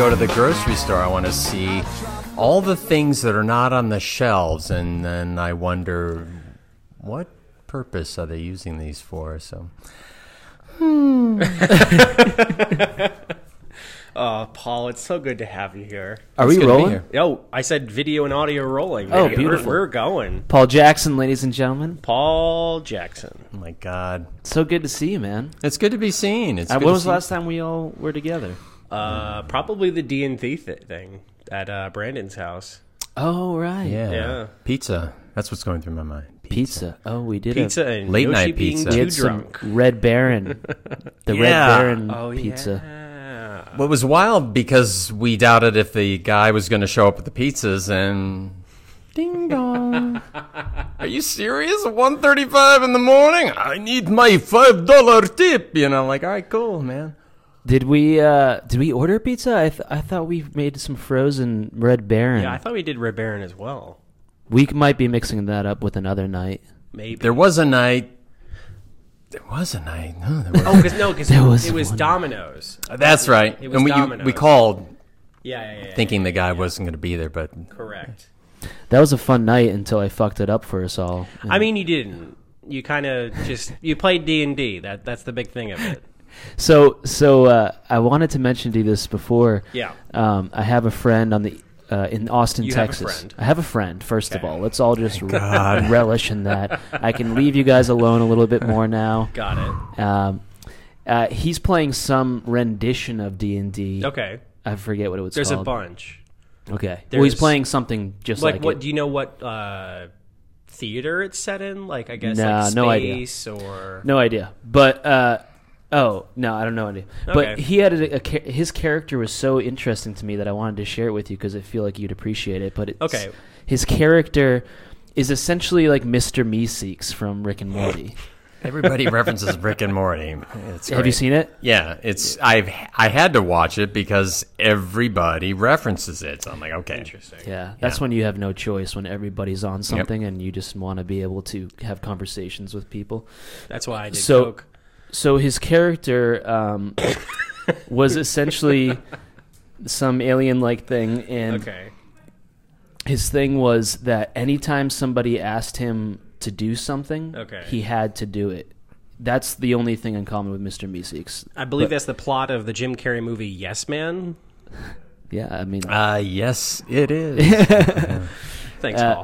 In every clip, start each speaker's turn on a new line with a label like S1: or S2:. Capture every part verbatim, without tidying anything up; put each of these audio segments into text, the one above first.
S1: go to the grocery store, I want to see all the things that are not on the shelves, and then I wonder what purpose are they using these for. So, hmm.
S2: Uh, Paul, it's so good to have you here.
S3: Are
S1: It's
S3: we
S1: good to be
S3: rolling?
S1: here.
S2: Yo, I said video and audio rolling.
S3: Oh,
S2: man.
S3: beautiful.
S2: We're, we're going.
S3: Paul Jackson, ladies and gentlemen.
S2: Paul Jackson.
S1: Oh my God,
S3: So good to see you, man.
S1: it's good to be seen. It's
S3: Uh,
S1: good
S3: when
S1: to
S3: was
S1: see
S3: the last time we all were together?
S2: Uh, probably the D and D th- thing at uh, Brandon's house.
S3: Oh, right.
S1: Yeah.
S2: Yeah.
S1: Pizza. That's what's going through my mind.
S3: Pizza. Oh, we did
S2: Pizza
S3: a...
S2: and
S1: Late
S2: Yoshi
S1: night
S2: being
S1: pizza.
S3: We
S2: too
S3: had some
S2: drunk.
S3: Red Baron. The Red
S1: Yeah.
S3: Baron
S2: Oh,
S3: pizza.
S2: yeah.
S1: Well, it was wild because we doubted if the guy was going to show up with the pizzas, and ding dong. Are you serious? one thirty-five in the morning? I need my five dollar tip. You know, like, all right, cool, man.
S3: Did we uh, did we order pizza? I th- I thought we made some frozen Red Baron.
S2: Yeah, I thought we did Red Baron as well.
S3: We might be mixing that up with another night.
S2: Maybe.
S1: There was a night. There was a night. No, there was.
S2: Oh, because no, because
S3: There
S2: it,
S3: was
S2: it was
S3: one.
S2: Domino's.
S1: That's right.
S2: It was
S1: and we you,
S2: Domino's.
S1: we called
S2: Yeah, yeah, yeah.
S1: thinking
S2: yeah,
S1: the guy
S2: yeah.
S1: wasn't going to be there, but
S2: Correct.
S3: That was a fun night until I fucked it up for us all.
S2: I mean, you didn't. You kind of just you played D and D. That that's the big thing of it.
S3: So, so uh, I wanted to mention to you this before.
S2: Yeah.
S3: Um, I have a friend on the uh, in Austin,
S2: You have a
S3: Texas.
S2: friend.
S3: I have a friend. First of
S2: Okay.
S3: all, let's all just re- relish in that. I can leave you guys alone a little bit more now.
S2: Got it.
S3: Um, uh, he's playing some rendition of D and D.
S2: Okay.
S3: I forget what it was
S2: There's a
S3: called.
S2: bunch.
S3: Okay. Well, he's
S2: There's-
S3: playing something just
S2: Like,
S3: like,
S2: what?
S3: it.
S2: Do you know what uh, theater it's set in? Like, I guess
S3: Nah,
S2: like
S3: no idea.
S2: space or
S3: No idea. But uh, oh no, I don't know idea. But
S2: Okay.
S3: he had a, a, cha- his character was so interesting to me that I wanted to share it with you because I feel like you'd appreciate it. But it's,
S2: Okay.
S3: his character is essentially like Mister Meeseeks from Rick and Morty.
S1: everybody references Rick and Morty. It's
S3: Have you
S1: great.
S3: seen it?
S1: Yeah, it's I've I had to watch it because everybody references it. So I'm like, okay,
S2: interesting.
S3: Yeah, that's
S1: Yeah.
S3: when you have no choice when everybody's on something and you just want to be able to have conversations with people.
S2: That's why I did
S3: So-
S2: Coke.
S3: So his character um, was essentially some alien-like thing, and
S2: Okay.
S3: his thing was that anytime somebody asked him to do something,
S2: Okay.
S3: he had to do it. That's the only thing in common with Mister Meeseeks.
S2: I believe
S3: But-
S2: that's the plot of the Jim Carrey movie Yes Man.
S3: Yeah, I mean,
S1: Uh, yes, it is.
S2: Thanks,
S3: Uh,
S2: Paul.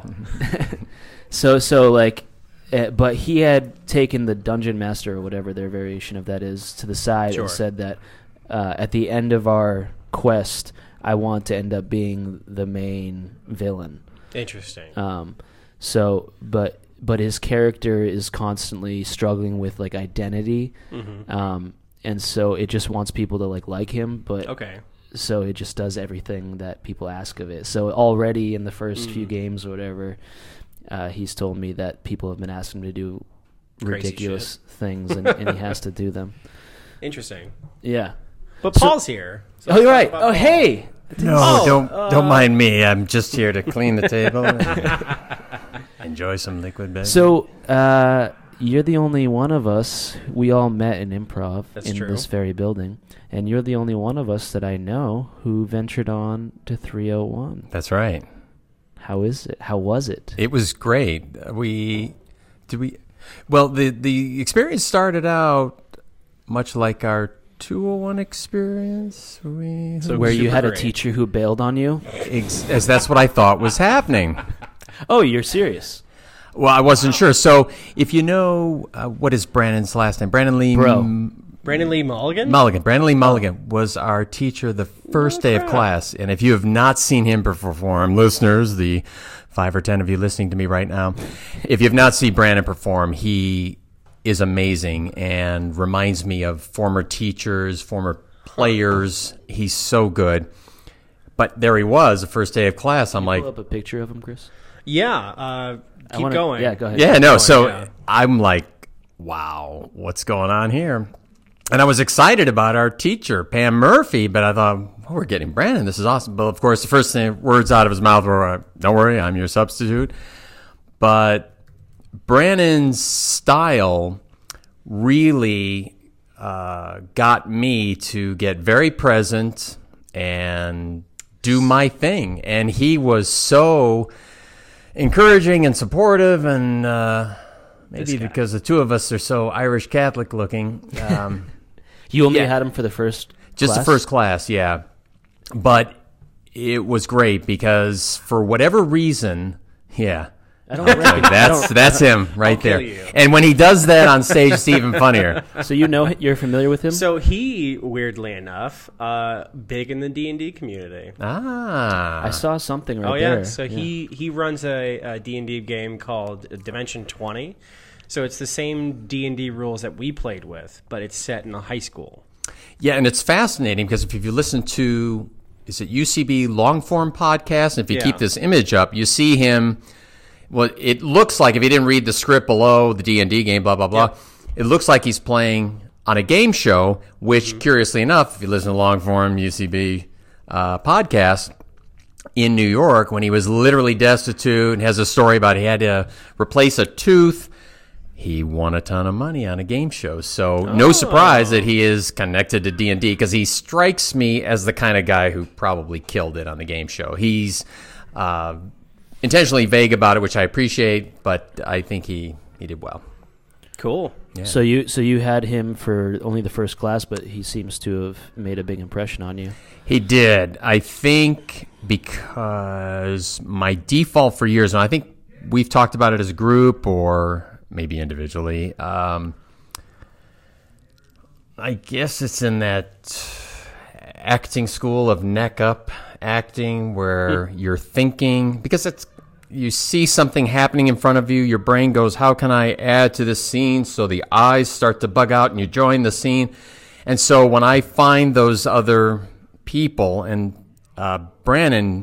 S3: so so like, uh, but he had taken the Dungeon Master or whatever their variation of that is to the side
S2: Sure.
S3: and said that uh, at the end of our quest, I want to end up being the main villain.
S2: Interesting.
S3: Um, so, but but his character is constantly struggling with like identity,
S2: Mhm.
S3: um, and so it just wants people to like like him. But
S2: Okay.
S3: so it just does everything that people ask of it. So already in the first few
S2: Mm.
S3: games or whatever, uh, he's told me that people have been asking him to do
S2: Crazy
S3: ridiculous things, and, and he has to do them.
S2: Interesting.
S3: Yeah.
S2: But
S3: So-
S2: Paul's here. So
S3: Oh,
S2: let's
S3: you're
S2: talk
S3: right.
S2: about
S3: Oh,
S2: Paul.
S3: hey.
S1: No,
S2: Oh,
S1: don't
S2: uh,
S1: don't mind me. I'm just here to clean the table and enjoy some liquid beverage.
S3: So uh, you're the only one of us. We all met in improv
S2: That's
S3: in
S2: true.
S3: this very building, and you're the only one of us that I know who ventured on to three oh one.
S1: That's right.
S3: How is it? How was it?
S1: It was great. We did we. Well, the the experience started out much like our two oh one experience. We
S2: So-
S3: Where you
S2: super
S3: had a
S2: great.
S3: teacher who bailed on you?
S1: ex- as that's what I thought was happening.
S3: Oh, you're serious?
S1: Well, I wasn't sure. So, if you know uh, what is Brandon's last name, Brandon Lee
S3: Bro.
S1: M-
S2: Brandon Lee Mulligan?
S1: Mulligan. Brandon Lee Mulligan was our teacher the first day of class. And if you have not seen him perform, listeners, the five or ten of you listening to me right now, if you have not seen Brandon perform, he is amazing and reminds me of former teachers, former players. He's so good. But there he was, the first day of class. I'm like,
S3: Pull up a picture of him, Chris.
S2: Yeah. Uh,
S3: I
S2: keep
S3: wanna-
S2: going.
S3: Yeah, go ahead.
S1: yeah, no.
S2: going,
S1: So
S2: yeah.
S1: I'm like, wow, what's going on here? And I was excited about our teacher, Pam Murphy, but I thought, well, we're getting Brandon. This is awesome. But of course, the first thing, words out of his mouth were, don't worry, I'm your substitute. But Brandon's style really uh, got me to get very present and do my thing. And he was so encouraging and supportive, and uh, maybe because the two of us are so Irish Catholic looking. Um,
S3: You only
S1: yeah.
S3: had him for the first
S1: Just
S3: class?
S1: the first class, yeah. But it was great because for whatever reason, yeah.
S3: I don't recognize
S1: That's that's him right
S2: I'll kill
S1: there.
S2: you.
S1: And when he does that on stage, it's even funnier.
S3: So you know, you're familiar with him?
S2: So he, weirdly enough, uh, big in the D and D community.
S1: Ah.
S3: I saw something right
S2: Oh yeah,
S3: there.
S2: so he he runs a, a D and D game called Dimension twenty. So it's the same D and D rules that we played with, but it's set in a high school.
S1: Yeah, and it's fascinating because if you listen to, is it U C B long form podcast? And if you
S2: Yeah.
S1: keep this image up, you see him. Well, it looks like if you didn't read the script below the D and D game, blah blah blah, it looks like he's playing on a game show. Which,
S2: Mm-hmm.
S1: curiously enough, if you listen to long form U C B uh, podcast in New York, when he was literally destitute and has a story about he had to replace a tooth. He won a ton of money on a game show, so no surprise that he is connected to D and D because he strikes me as the kind of guy who probably killed it on the game show. He's uh, intentionally vague about it, which I appreciate, but I think he, he did well.
S2: Cool.
S1: Yeah.
S3: So you so you had him for only the first class, but he seems to have made a big impression on you.
S1: He did. I think because my default for years, and I think we've talked about it as a group or maybe individually, um, I guess it's in that acting school of neck up acting where you're thinking, because it's you see something happening in front of you, your brain goes, how can I add to this scene? So the eyes start to bug out and you join the scene. And so when I find those other people, and uh, Brandon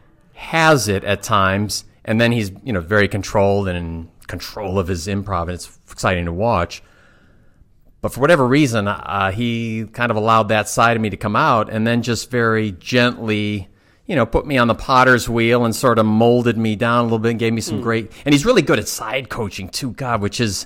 S1: has it at times, and then he's, you know, very controlled and in control of his improv, and it's exciting to watch. But for whatever reason, uh, he kind of allowed that side of me to come out, and then just very gently, you know, put me on the potter's wheel and sort of molded me down a little bit and gave me some mm. great... And he's really good at side coaching, too, God, which is...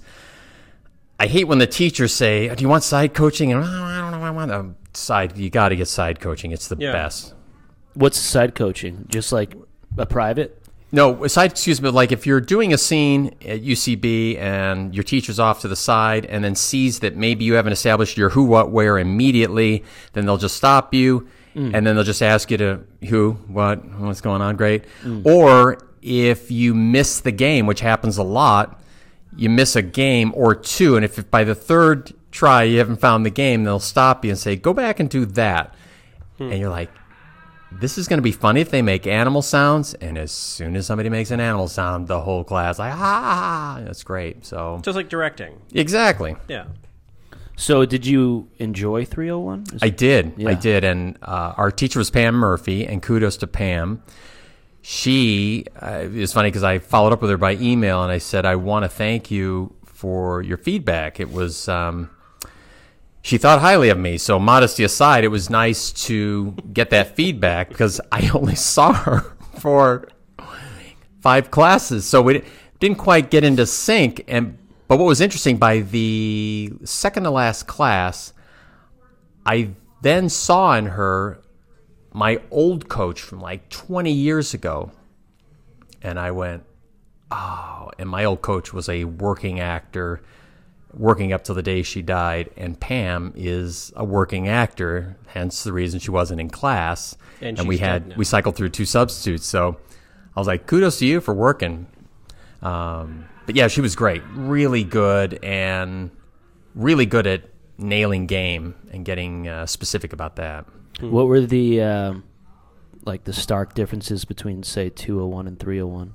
S1: I hate when the teachers say, do you want side coaching? And I don't know, I want a side. You got to get side coaching. It's the
S2: yeah.
S1: best.
S3: What's side coaching? Just like a private?
S1: No, side, excuse me, like if you're doing a scene at U C B and your teacher's off to the side and then sees that maybe you haven't established your who, what, where immediately, then they'll just stop you mm. and then they'll just ask you to who, what, what's going on, great. Mm. Or if you miss the game, which happens a lot, you miss a game or two, and if by the third try you haven't found the game, they'll stop you and say, go back and do that. Hmm. And you're like, this is going to be funny if they make animal sounds, and as soon as somebody makes an animal sound, the whole class like, ah, that's great. So
S2: just like directing.
S1: Exactly.
S2: Yeah.
S1: So
S3: did you enjoy three oh one?
S1: I did. Yeah. I did, and uh, our teacher was Pam Murphy, and kudos to Pam. She, uh, it was funny because I followed up with her by email, and I said, I want to thank you for your feedback. It was, um, she thought highly of me. So modesty aside, it was nice to get that feedback because I only saw her for five classes. So we didn't quite get into sync. And But what was interesting, by the second to last class, I then saw in her my old coach from like twenty years ago. And I went, oh, and my old coach was a working actor, working up till the day she died. And Pam is a working actor, hence the reason she wasn't in class.
S2: And,
S1: and we had, we cycled through two substitutes. So I was like, kudos to you for working. Um, but yeah, she was great, really good, and really good at nailing game and getting uh, specific about that.
S3: What were the um, like the stark differences between, say, two oh one and three oh one?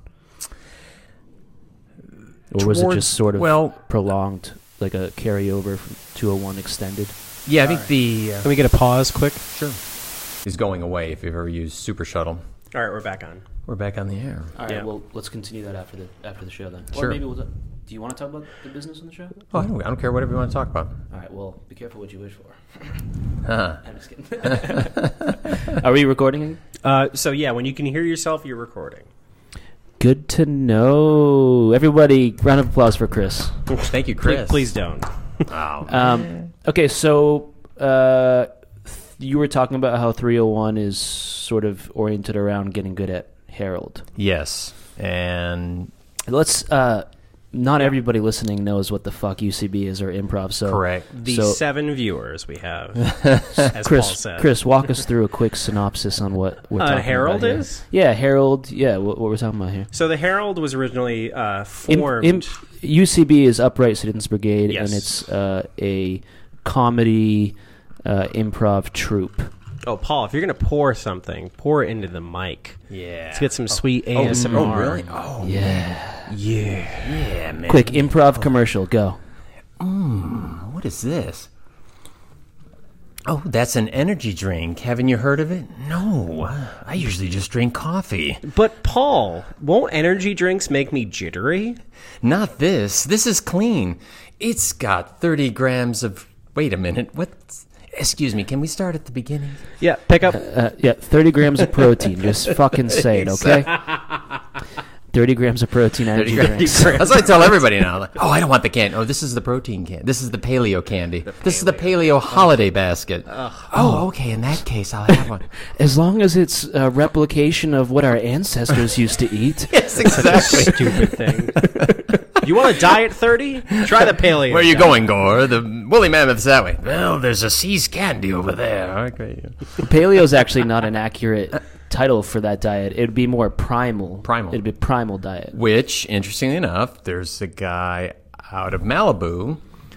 S3: Or was
S1: Towards,
S3: it just sort of
S1: well,
S3: prolonged, like a carryover from two oh one extended?
S1: Yeah, I think right. the... Uh,
S4: Can we get a pause quick?
S1: Sure. He's going away if you've ever used Super Shuttle.
S2: All right, we're back on.
S1: We're back on the air.
S3: All right,
S2: yeah.
S3: well, let's continue that after the after the show then.
S1: Sure.
S3: Or maybe we'll... Do you want to talk about the business on the show?
S1: Oh, I don't, I don't care, whatever you want to talk about.
S3: All right, well, be careful what you wish for.
S1: Huh.
S3: I'm just kidding. Are we recording?
S2: Uh, so, yeah, when you can hear yourself, you're recording.
S3: Good to know. Everybody, round of applause for Chris.
S1: Thank you, Chris.
S2: Please, please don't.
S1: Oh,
S3: um, okay, so uh, you were talking about how three oh one is sort of oriented around getting good at Herald.
S1: Yes, and
S3: let's. Uh, not everybody listening knows what the fuck U C B is or improv. So
S1: correct.
S2: The
S3: so,
S2: seven viewers we have, as
S3: Chris,
S2: Paul said.
S3: Chris, walk us through a quick synopsis on what we're
S2: Uh,
S3: talking
S2: Herald
S3: about here.
S2: is?
S3: Yeah, Herald. Yeah, what, what we're talking about here.
S2: So the Herald was originally uh,
S3: Im-
S2: formed.
S3: im- U C B is Upright Citizens Brigade,
S2: Yes.
S3: and it's uh, a comedy uh, improv troupe.
S2: oh, Paul, if you're going to pour something, pour it into the mic.
S1: yeah,
S2: Let's get some sweet A
S1: oh,
S2: S M R.
S1: oh, really? Oh,
S3: Yeah.
S2: Yeah.
S1: yeah, man.
S3: Quick improv commercial, go.
S1: What is this? Oh, that's an energy drink. Haven't you heard of it? No, I usually just drink coffee.
S2: But, Paul, won't energy drinks make me jittery?
S1: Not this. This is clean. It's got thirty grams of. Wait a minute. What? Excuse me. Can we start at the beginning?
S2: Yeah, pick up.
S3: Uh, yeah, thirty grams of protein. Just fucking say it, okay? thirty grams of protein energy drinks.
S1: That's what I tell everybody now. Like, oh, I don't want the candy. Oh, this is the protein candy. This is the paleo candy. This is the paleo holiday basket. Oh, okay. In that case, I'll have one.
S3: As long as it's a replication of what our ancestors used to eat.
S1: Yes, exactly.
S2: Stupid thing. You want to die at thirty? Try the paleo.
S1: Where are you
S2: diet.
S1: going, Gore? The woolly mammoth's that way. Well, there's a See's candy over there. Okay.
S3: Paleo is actually not an accurate title for that diet. It'd be more primal.
S1: Primal.
S3: It'd be primal diet.
S1: Which, interestingly enough, there's a guy out of Malibu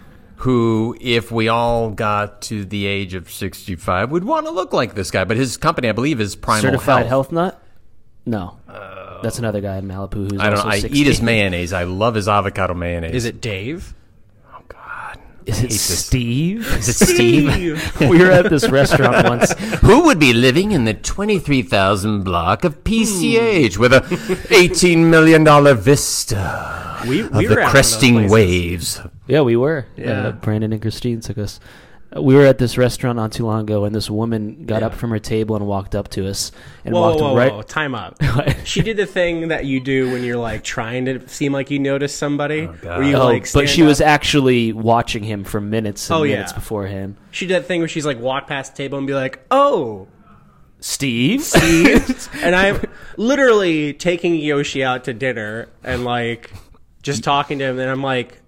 S1: who, if we all got to the age of sixty-five, would want to look like this guy. But his company, I believe, is Primal
S3: Certified
S1: Health.
S3: Health Nut? No. That's another guy in Malibu who's
S1: I don't
S3: also
S1: know. I
S3: sixty.
S1: eat his mayonnaise. I love his avocado mayonnaise.
S2: Is it Dave?
S1: Oh, God.
S3: Is
S1: I
S3: it
S1: hate this.
S3: Steve?
S1: Is it Steve?
S3: We were at this restaurant once.
S1: Who would be living in the twenty-three thousand block of P C H with a eighteen million dollars vista
S2: We,
S1: of
S2: we
S1: the
S2: were at one of those
S1: cresting
S2: places.
S1: waves?
S3: Yeah, we were.
S2: Yeah.
S3: Uh, Brandon and Christine took us. Uh, We were at this restaurant not too long ago, and this woman got
S2: Yeah.
S3: up from her table and walked up to us and
S2: Whoa,
S3: walked
S2: whoa,
S3: right.
S2: whoa, time up. She did the thing that you do when you're like trying to seem like you notice somebody.
S1: God.
S2: where you
S3: Oh,
S2: like
S3: but
S2: stand
S3: she was
S2: up.
S3: actually watching him for minutes and
S2: Oh, yeah.
S3: minutes beforehand.
S2: She did that thing where she's like walk past the table and be like, "Oh,
S3: Steve?
S2: Steve," and I'm literally taking Yoshi out to dinner and like just talking to him, and I'm like,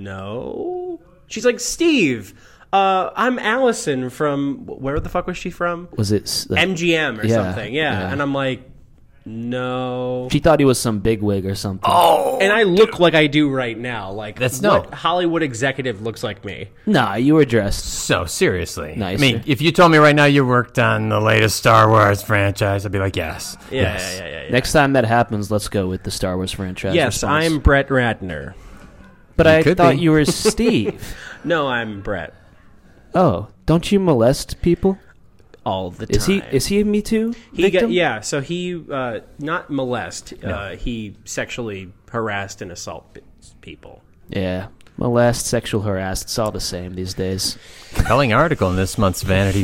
S2: "No." She's like, "Steve, uh, I'm Allison from where the fuck was she from?
S3: Was it? s- Like,
S2: M G M or
S3: Yeah,
S2: something." Yeah.
S3: yeah.
S2: and I'm like, "No."
S3: she thought he was some bigwig or something.
S1: Oh,
S2: And I look like I do right now. Like
S1: That's
S2: what
S1: no-
S2: Hollywood executive looks like me.
S3: Nah, you were dressed.
S1: so seriously.
S3: Nicer.
S1: I mean, if you told me right now you worked on the latest Star Wars franchise, I'd be like, yes.
S2: Yeah,
S1: yes.
S2: yeah, yeah, yeah.
S3: Next time that happens, let's go with the Star Wars franchise.
S2: Yes,
S3: response.
S2: I'm Brett Ratner.
S3: But
S1: You
S3: I
S1: could
S3: thought
S1: be.
S3: you were Steve.
S2: No, I'm Brett.
S3: Oh, don't you molest people?
S2: All the time.
S3: Is he? Is he a Me Too
S2: He
S3: victim?
S2: got, yeah, so he uh, not molest. Uh, he sexually harassed and assault p- people.
S3: Yeah. Molest, sexual harassed. It's all the same these days.
S1: Compelling article in this month's Vanity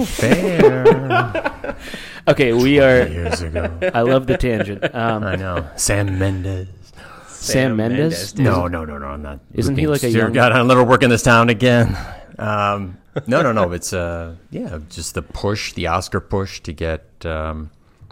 S1: Fair.
S3: Okay, we are.
S1: Years ago.
S3: I love the tangent. Um,
S1: I know. Sam Mendes.
S3: Sam Mendes.
S2: dude.
S1: No, no, no, no. I'm not.
S3: Isn't he like a
S1: Dear
S3: young-
S1: God, I'm a little work in this town again. Um, no, no, no. It's uh, yeah, just the push, the Oscar push to get. Um,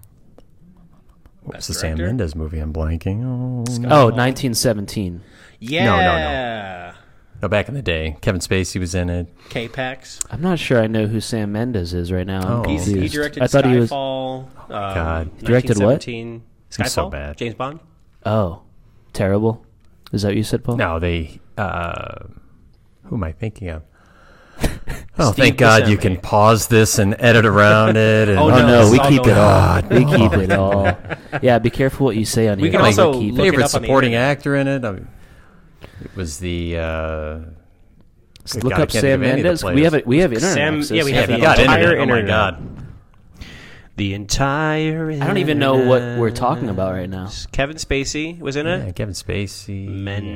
S1: what was
S2: Best
S1: the Sam
S2: director?
S1: Mendes movie? I'm blanking. Oh,
S3: Oh, nineteen seventeen.
S2: Yeah.
S1: No, no, no, back in the day, Kevin Spacey was in it.
S2: K-Pax.
S3: I'm not sure I know who Sam Mendes is right now. I'm
S1: Oh.
S2: He's, he
S3: confused.
S2: directed
S3: I thought
S2: Skyfall.
S3: he was.
S2: um,
S1: God.
S3: He directed what?
S2: Skyfall?
S1: He's so bad.
S2: James Bond?
S3: Oh, terrible. Is that what you said, Paul?
S1: No, they. Uh, who am I thinking of? Oh,
S2: Steve
S1: thank God you
S2: Buscemi.
S1: can pause this and edit around it. And,
S2: Oh,
S3: Oh
S2: no,
S3: no,
S2: this
S3: we
S2: is all
S3: keep it
S2: going
S3: all.
S1: on.
S3: We keep it all. Yeah, be careful what you say on
S2: We
S3: here.
S2: can
S3: because
S2: also
S3: keep
S2: look
S3: it.
S2: it
S1: favorite
S2: up on the
S1: supporting
S2: internet.
S1: actor in it. I mean, it was the. Uh, good
S3: Look
S1: God, I
S3: up
S1: can't
S3: Sam
S1: think of any of the
S3: Mendes. We have
S1: players.
S3: it. We have internet
S2: Sam-
S3: access.
S2: yeah, we
S1: Yeah,
S2: have
S1: he
S2: the
S1: got
S2: entire
S1: internet. Oh my
S2: internet.
S1: God.
S2: The entire
S3: I don't even know what we're talking about right now.
S2: Kevin Spacey was in
S1: Yeah,
S2: it?
S1: Kevin Spacey.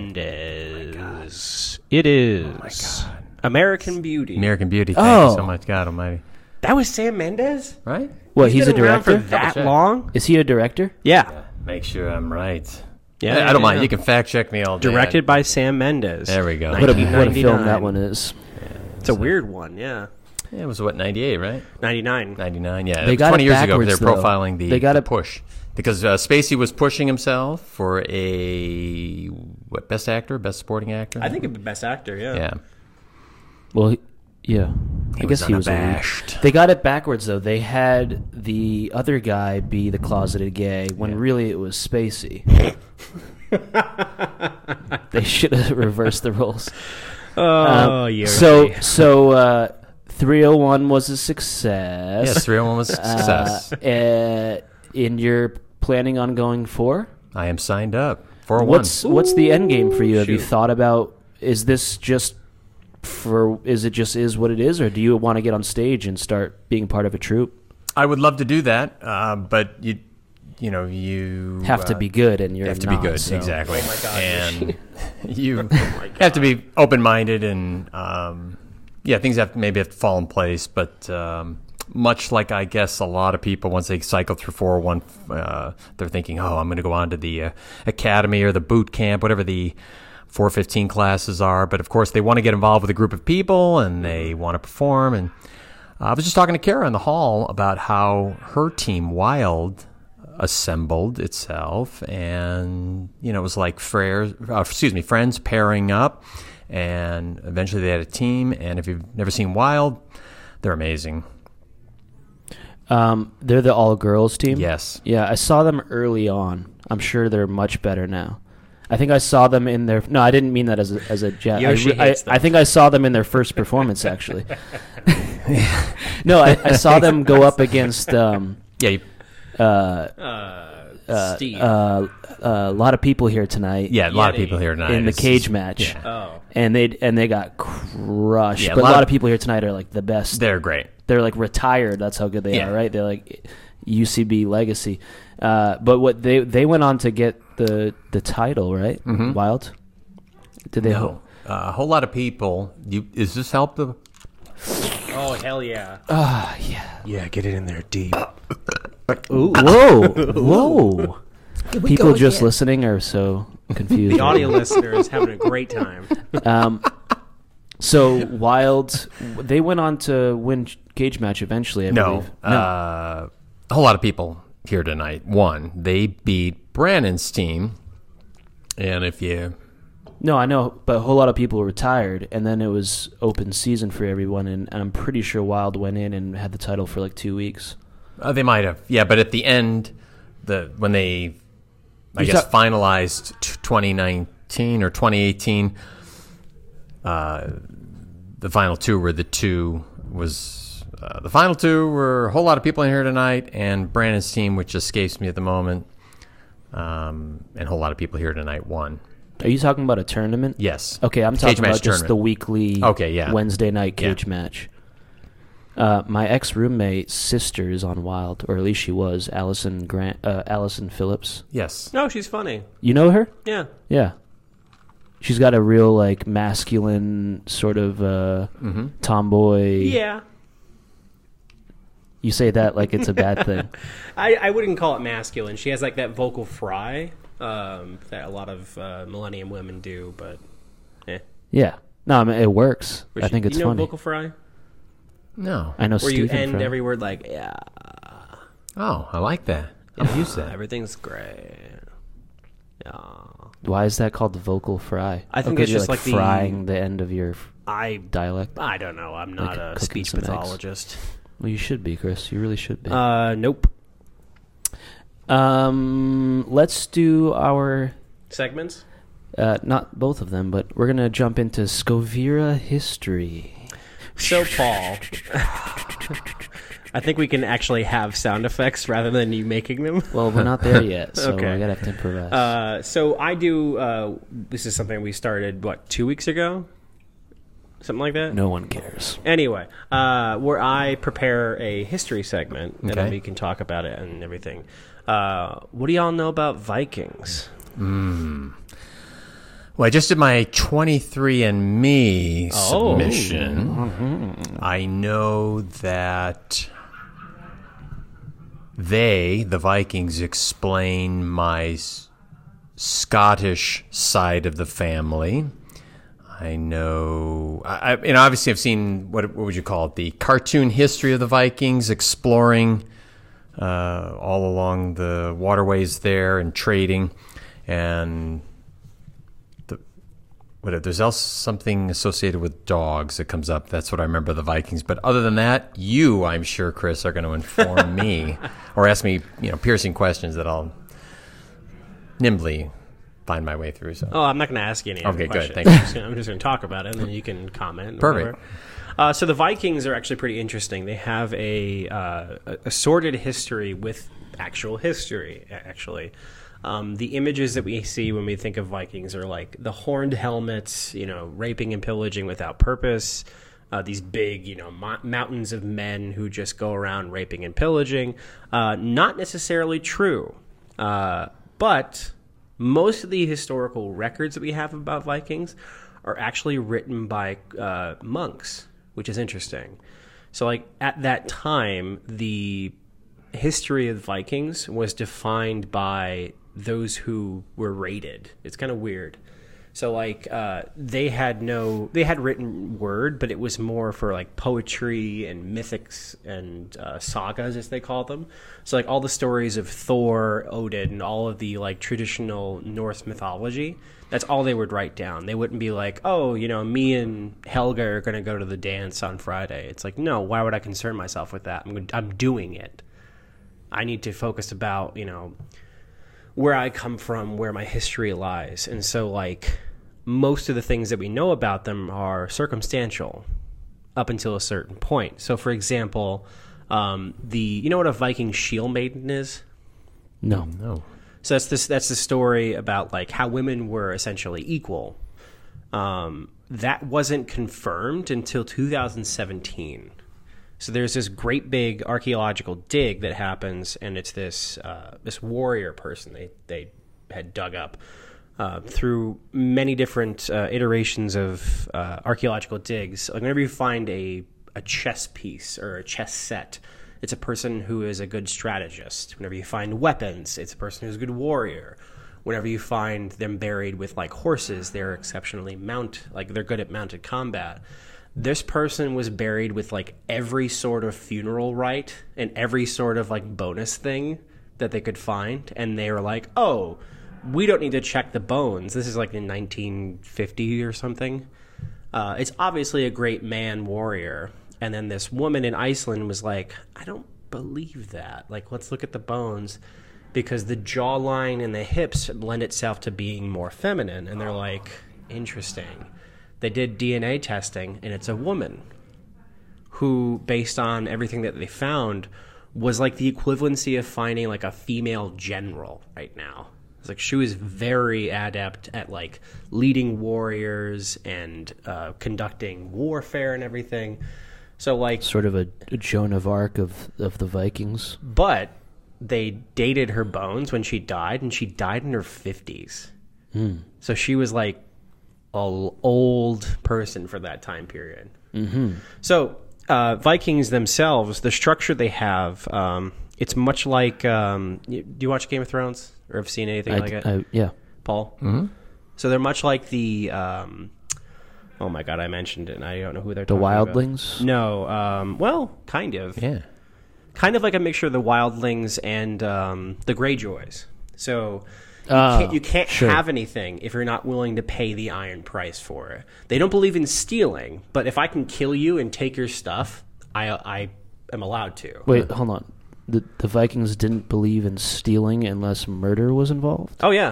S2: Mendes. It is. Oh my God. American Beauty.
S1: American Beauty. Thank
S3: Oh.
S1: you so much. God Almighty.
S2: That was Sam Mendes?
S1: Right?
S3: What? He's, a
S2: been around
S3: director.
S2: for that
S1: check.
S2: long?
S3: Is he a director?
S2: Yeah.
S1: Make sure I'm right.
S2: Yeah,
S1: I, I don't
S2: yeah,
S1: mind.
S2: yeah.
S1: You can fact check me all day.
S2: Directed by Sam Mendes.
S1: There we go.
S3: What a, what a film
S2: nineteen ninety-nine.
S3: that one is.
S2: It's a weird one, yeah.
S1: It was, what, ninety-eight, right?
S2: ninety-nine.
S1: ninety-nine, yeah.
S3: They got
S1: twenty
S3: it
S1: years ago, they
S3: backwards,
S1: were
S3: though.
S1: profiling the,
S3: They got
S1: the
S3: it-
S1: push. Because uh, Spacey was pushing himself for a, what, best actor, best supporting actor?
S2: I think it'd be best actor, yeah.
S1: Yeah.
S3: Well, he- yeah. I
S1: He
S3: guess
S1: was
S3: he was a lead.
S1: unabashed.
S3: They got it backwards, though. They had the other guy be the closeted gay when
S1: Yeah.
S3: really it was Spacey. They should have reversed the roles.
S2: Oh,
S3: Um,
S2: yeah.
S3: So, so uh, three oh one was a success.
S1: Yes, three oh one was a success.
S3: Uh, uh, and you're planning on going four?
S1: I am signed up. four oh one.
S3: What's what's the end game for you? Have you
S2: Shoot.
S3: thought about? Is this just for? Is it just is what it is, or do you want to get on stage and start being part of a troupe?
S1: I would love to do that, uh, but you, you know, you
S3: Have to
S1: uh,
S3: be good, and you're
S1: You have to
S3: not,
S1: be good,
S3: so-
S1: exactly.
S2: Oh my God,
S1: and you have to be open-minded, and um, yeah, things have to, maybe have to fall in place. But um, much like I guess a lot of people, once they cycle through four oh one, uh, they're thinking, "Oh, I'm going to go on to the uh, academy or the boot camp, whatever the four fifteen classes are." But of course, they want to get involved with a group of people, and they want to perform. And uh, I was just talking to Kara in the hall about how her team, Wild, assembled itself, and you know, it was like Frères, uh, excuse me, friends pairing up, and eventually they had a team. And if you've never seen Wild, they're amazing.
S3: Um, they're the all girls team.
S1: Yes.
S3: Yeah, I saw them early on. I'm sure they're much better now. I think I saw them in their. No, I didn't mean that as a as a jab.
S2: Yoshi
S3: I, re- I,
S2: hates them.
S3: I think I saw them in their first performance. Actually, no, I, I saw them go up against um,
S1: Yeah, you,
S3: uh,
S2: Uh,
S3: uh,
S2: Steve.
S3: uh, a lot of people here tonight.
S1: yeah, a lot of
S2: Yeti.
S1: people here tonight.
S3: in the
S1: It's-
S3: cage match,
S1: yeah.
S2: oh.
S3: and they and they got crushed.
S1: Yeah, a
S3: but a
S1: lot
S3: lot,
S1: of-
S3: of people here tonight are like the best.
S1: They're great.
S3: They're like retired. That's how good they
S1: Yeah.
S3: are, right? They're like U C B legacy. Uh, but what they they went on to get the the title, right?
S1: Mhm.
S3: Wild. Did they?
S1: No, uh, a whole lot of people. You is this help the?
S2: Oh, hell yeah.
S3: Ah, yeah.
S2: Yeah, get it in there deep.
S3: Ooh, whoa, whoa. People just listening are so confused.
S2: The audio listener is having a great time.
S3: Um, so Wild, they went on to win cage match eventually. I
S1: No,
S3: believe.
S1: uh, a whole lot of people here tonight. One, they beat Brandon's team, and if you
S3: No, I know, but a whole lot of people retired, and then it was open season for everyone, and, and I'm pretty sure Wild went in and had the title for like two weeks.
S1: Uh, they might have, yeah. But at the end, the when they, I
S3: You
S1: guess,
S3: thought-
S1: finalized t- twenty nineteen or twenty eighteen, uh, the final two were the two was uh, the final two were a whole lot of people in here tonight, and Brandon's team, which escapes me at the moment, um, and a whole lot of people here tonight won.
S3: Are you talking about a tournament?
S1: Yes.
S3: Okay, I'm
S1: Cage
S3: talking
S1: match
S3: about just the
S1: tournament.
S3: weekly
S1: Okay, yeah.
S3: Wednesday night
S1: Yeah.
S3: cage match. Uh, my ex-roommate's sister is on Wild, or at least she was, Allison Grant, uh, Allison Phillips.
S1: Yes.
S2: No, she's funny.
S3: You know her?
S2: Yeah.
S3: Yeah. She's got a real, like, masculine sort of uh,
S1: Mm-hmm.
S3: tomboy.
S2: Yeah.
S3: You say that like it's a bad thing.
S2: I, I wouldn't call it masculine. She has like that vocal fry um, that a lot of uh, millennium women do, but eh.
S3: Yeah. No, I mean, it works.
S2: Where
S3: I
S2: she-
S3: think it's
S2: you know
S3: funny.
S2: vocal fry?
S1: No.
S3: I know
S2: Where you
S3: Stephen
S2: end
S3: from-
S2: every word like, yeah,
S1: Oh, I like that. I've used that.
S2: everything's great. Yeah.
S3: Why is that called the vocal fry?
S2: I think
S3: Oh, 'cause
S2: it's
S3: you're,
S2: just like the-
S3: frying the end of your f-
S2: I
S3: dialect.
S2: I don't know. I'm not
S3: Like
S2: a
S3: cooking
S2: speech
S3: some eggs.
S2: pathologist.
S3: Well, you should be, Chris. You really should be.
S2: Uh, nope.
S3: um, let's do our
S2: Segments?
S3: uh, not both of them, but we're gonna jump into Scovira history.
S2: So, Paul, I think we can actually have sound effects rather than you making them.
S3: Well, we're not there yet, so
S2: Okay.
S3: I gotta have to improvise.
S2: Uh, so I do. Uh, this is something we started what two weeks ago, something like that.
S3: no one cares.
S2: Anyway, uh, where I prepare a history segment and then
S1: Okay.
S2: we can talk about it and everything. Uh, what do y'all know about Vikings?
S1: Well, I just did my twenty-three and me
S2: Oh.
S1: submission. I know that they, the Vikings, explain my s- Scottish side of the family. I know, I, I, and obviously I've seen, what, what would you call it, the cartoon history of the Vikings, exploring uh, all along the waterways there and trading. And the, what, there's also something associated with dogs that comes up. That's what I remember of the Vikings. But other than that, you, I'm sure, Chris, are going to inform me or ask me, you know, piercing questions that I'll nimbly find my way through. So.
S2: Oh, I'm not going to ask you any
S1: okay,
S2: other questions.
S1: Good. Thank you.
S2: I'm just gonna- I'm just going to talk about it, and then you can comment.
S1: Perfect.
S2: Uh, so the Vikings are actually pretty interesting. They have a, uh, a sordid history with actual history, actually. Um, the images that we see when we think of Vikings are like the horned helmets, you know, raping and pillaging without purpose, uh, these big, you know, mo- mountains of men who just go around raping and pillaging. Uh, not necessarily true, uh, but most of the historical records that we have about Vikings are actually written by uh, monks, which is interesting. So, like, at that time, the history of Vikings was defined by those who were raided. It's kind of weird. So, like, uh, they had no, they had written word, but it was more for, like, poetry and mythics and uh, sagas, as they call them. So, like, all the stories of Thor, Odin, and all of the, like, traditional Norse mythology, that's all they would write down. They wouldn't be like, oh, you know, me and Helga are going to go to the dance on Friday. It's like, no, why would I concern myself with that? I'm, I'm doing it. I need to focus about, you know, where I come from, where my history lies. And so, like, most of the things that we know about them are circumstantial up until a certain point. So, for example, um, the you know what a Viking shield maiden is?
S3: No.
S1: No.
S2: So that's this that's the story about like how women were essentially equal. Um, that wasn't confirmed until two thousand seventeen. So there's this great big archaeological dig that happens, and it's this uh, this warrior person they they had dug up uh, through many different uh, iterations of uh, archaeological digs. Like whenever you find a a chess piece or a chess set, it's a person who is a good strategist. Whenever you find weapons, it's a person who's a good warrior. Whenever you find them buried with like horses, they're exceptionally mount like they're good at mounted combat. This person was buried with like every sort of funeral rite and every sort of like bonus thing that they could find, and they were like, "Oh, we don't need to check the bones." This is like in nineteen fifty or something. Uh, it's obviously a great man warrior. And then this woman in Iceland was like, "I don't believe that. Like, let's look at the bones." Because the jawline and the hips lend itself to being more feminine. And they're like, interesting. They did D N A testing, and it's a woman who, based on everything that they found, was like the equivalency of finding like a female general right now. It's like she was very adept at like leading warriors and uh, conducting warfare and everything. So like
S3: Sort of a, a Joan of Arc of, of the Vikings.
S2: But they dated her bones when she died, and she died in her fifties.
S3: Mm.
S2: So she was like an old person for that time period.
S3: Mm-hmm.
S2: So uh, Vikings themselves, the structure they have, um, it's much like... Um, you, do you watch Game of Thrones? Or have seen anything
S3: I,
S2: like it?
S3: I, yeah.
S2: Paul?
S1: Mm-hmm.
S2: So they're much like the... Um, oh my god, I mentioned it, and I don't know who they're
S3: The
S2: talking about.
S3: Wildlings?
S2: No. Um, well, kind of.
S1: Yeah.
S2: Kind of like a mixture of the Wildlings and um, the Greyjoys. So you
S3: Oh,
S2: can't, you can't
S3: sure.
S2: have anything if you're not willing to pay the iron price for it. They don't believe in stealing, but if I can kill you and take your stuff, I I am allowed to.
S3: Wait, hold on. The, the Vikings didn't believe in stealing unless murder was involved?
S2: Oh, yeah.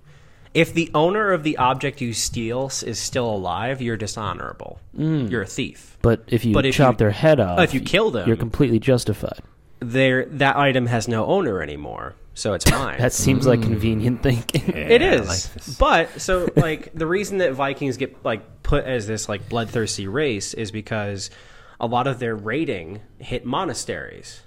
S2: If the owner of the object you steal s- is still alive, you're dishonorable.
S3: Mm.
S2: You're a thief.
S3: But if you
S2: But if
S3: chop
S2: you-
S3: their head off,
S2: if you kill them-
S3: you're completely justified.
S2: There, that item has no owner anymore, so it's mine.
S3: That seems like convenient thinking.
S2: It
S1: Yeah, I
S2: is,
S1: like this.
S2: but so like the reason that Vikings get like put as this like bloodthirsty race is because a lot of their raiding hit monasteries.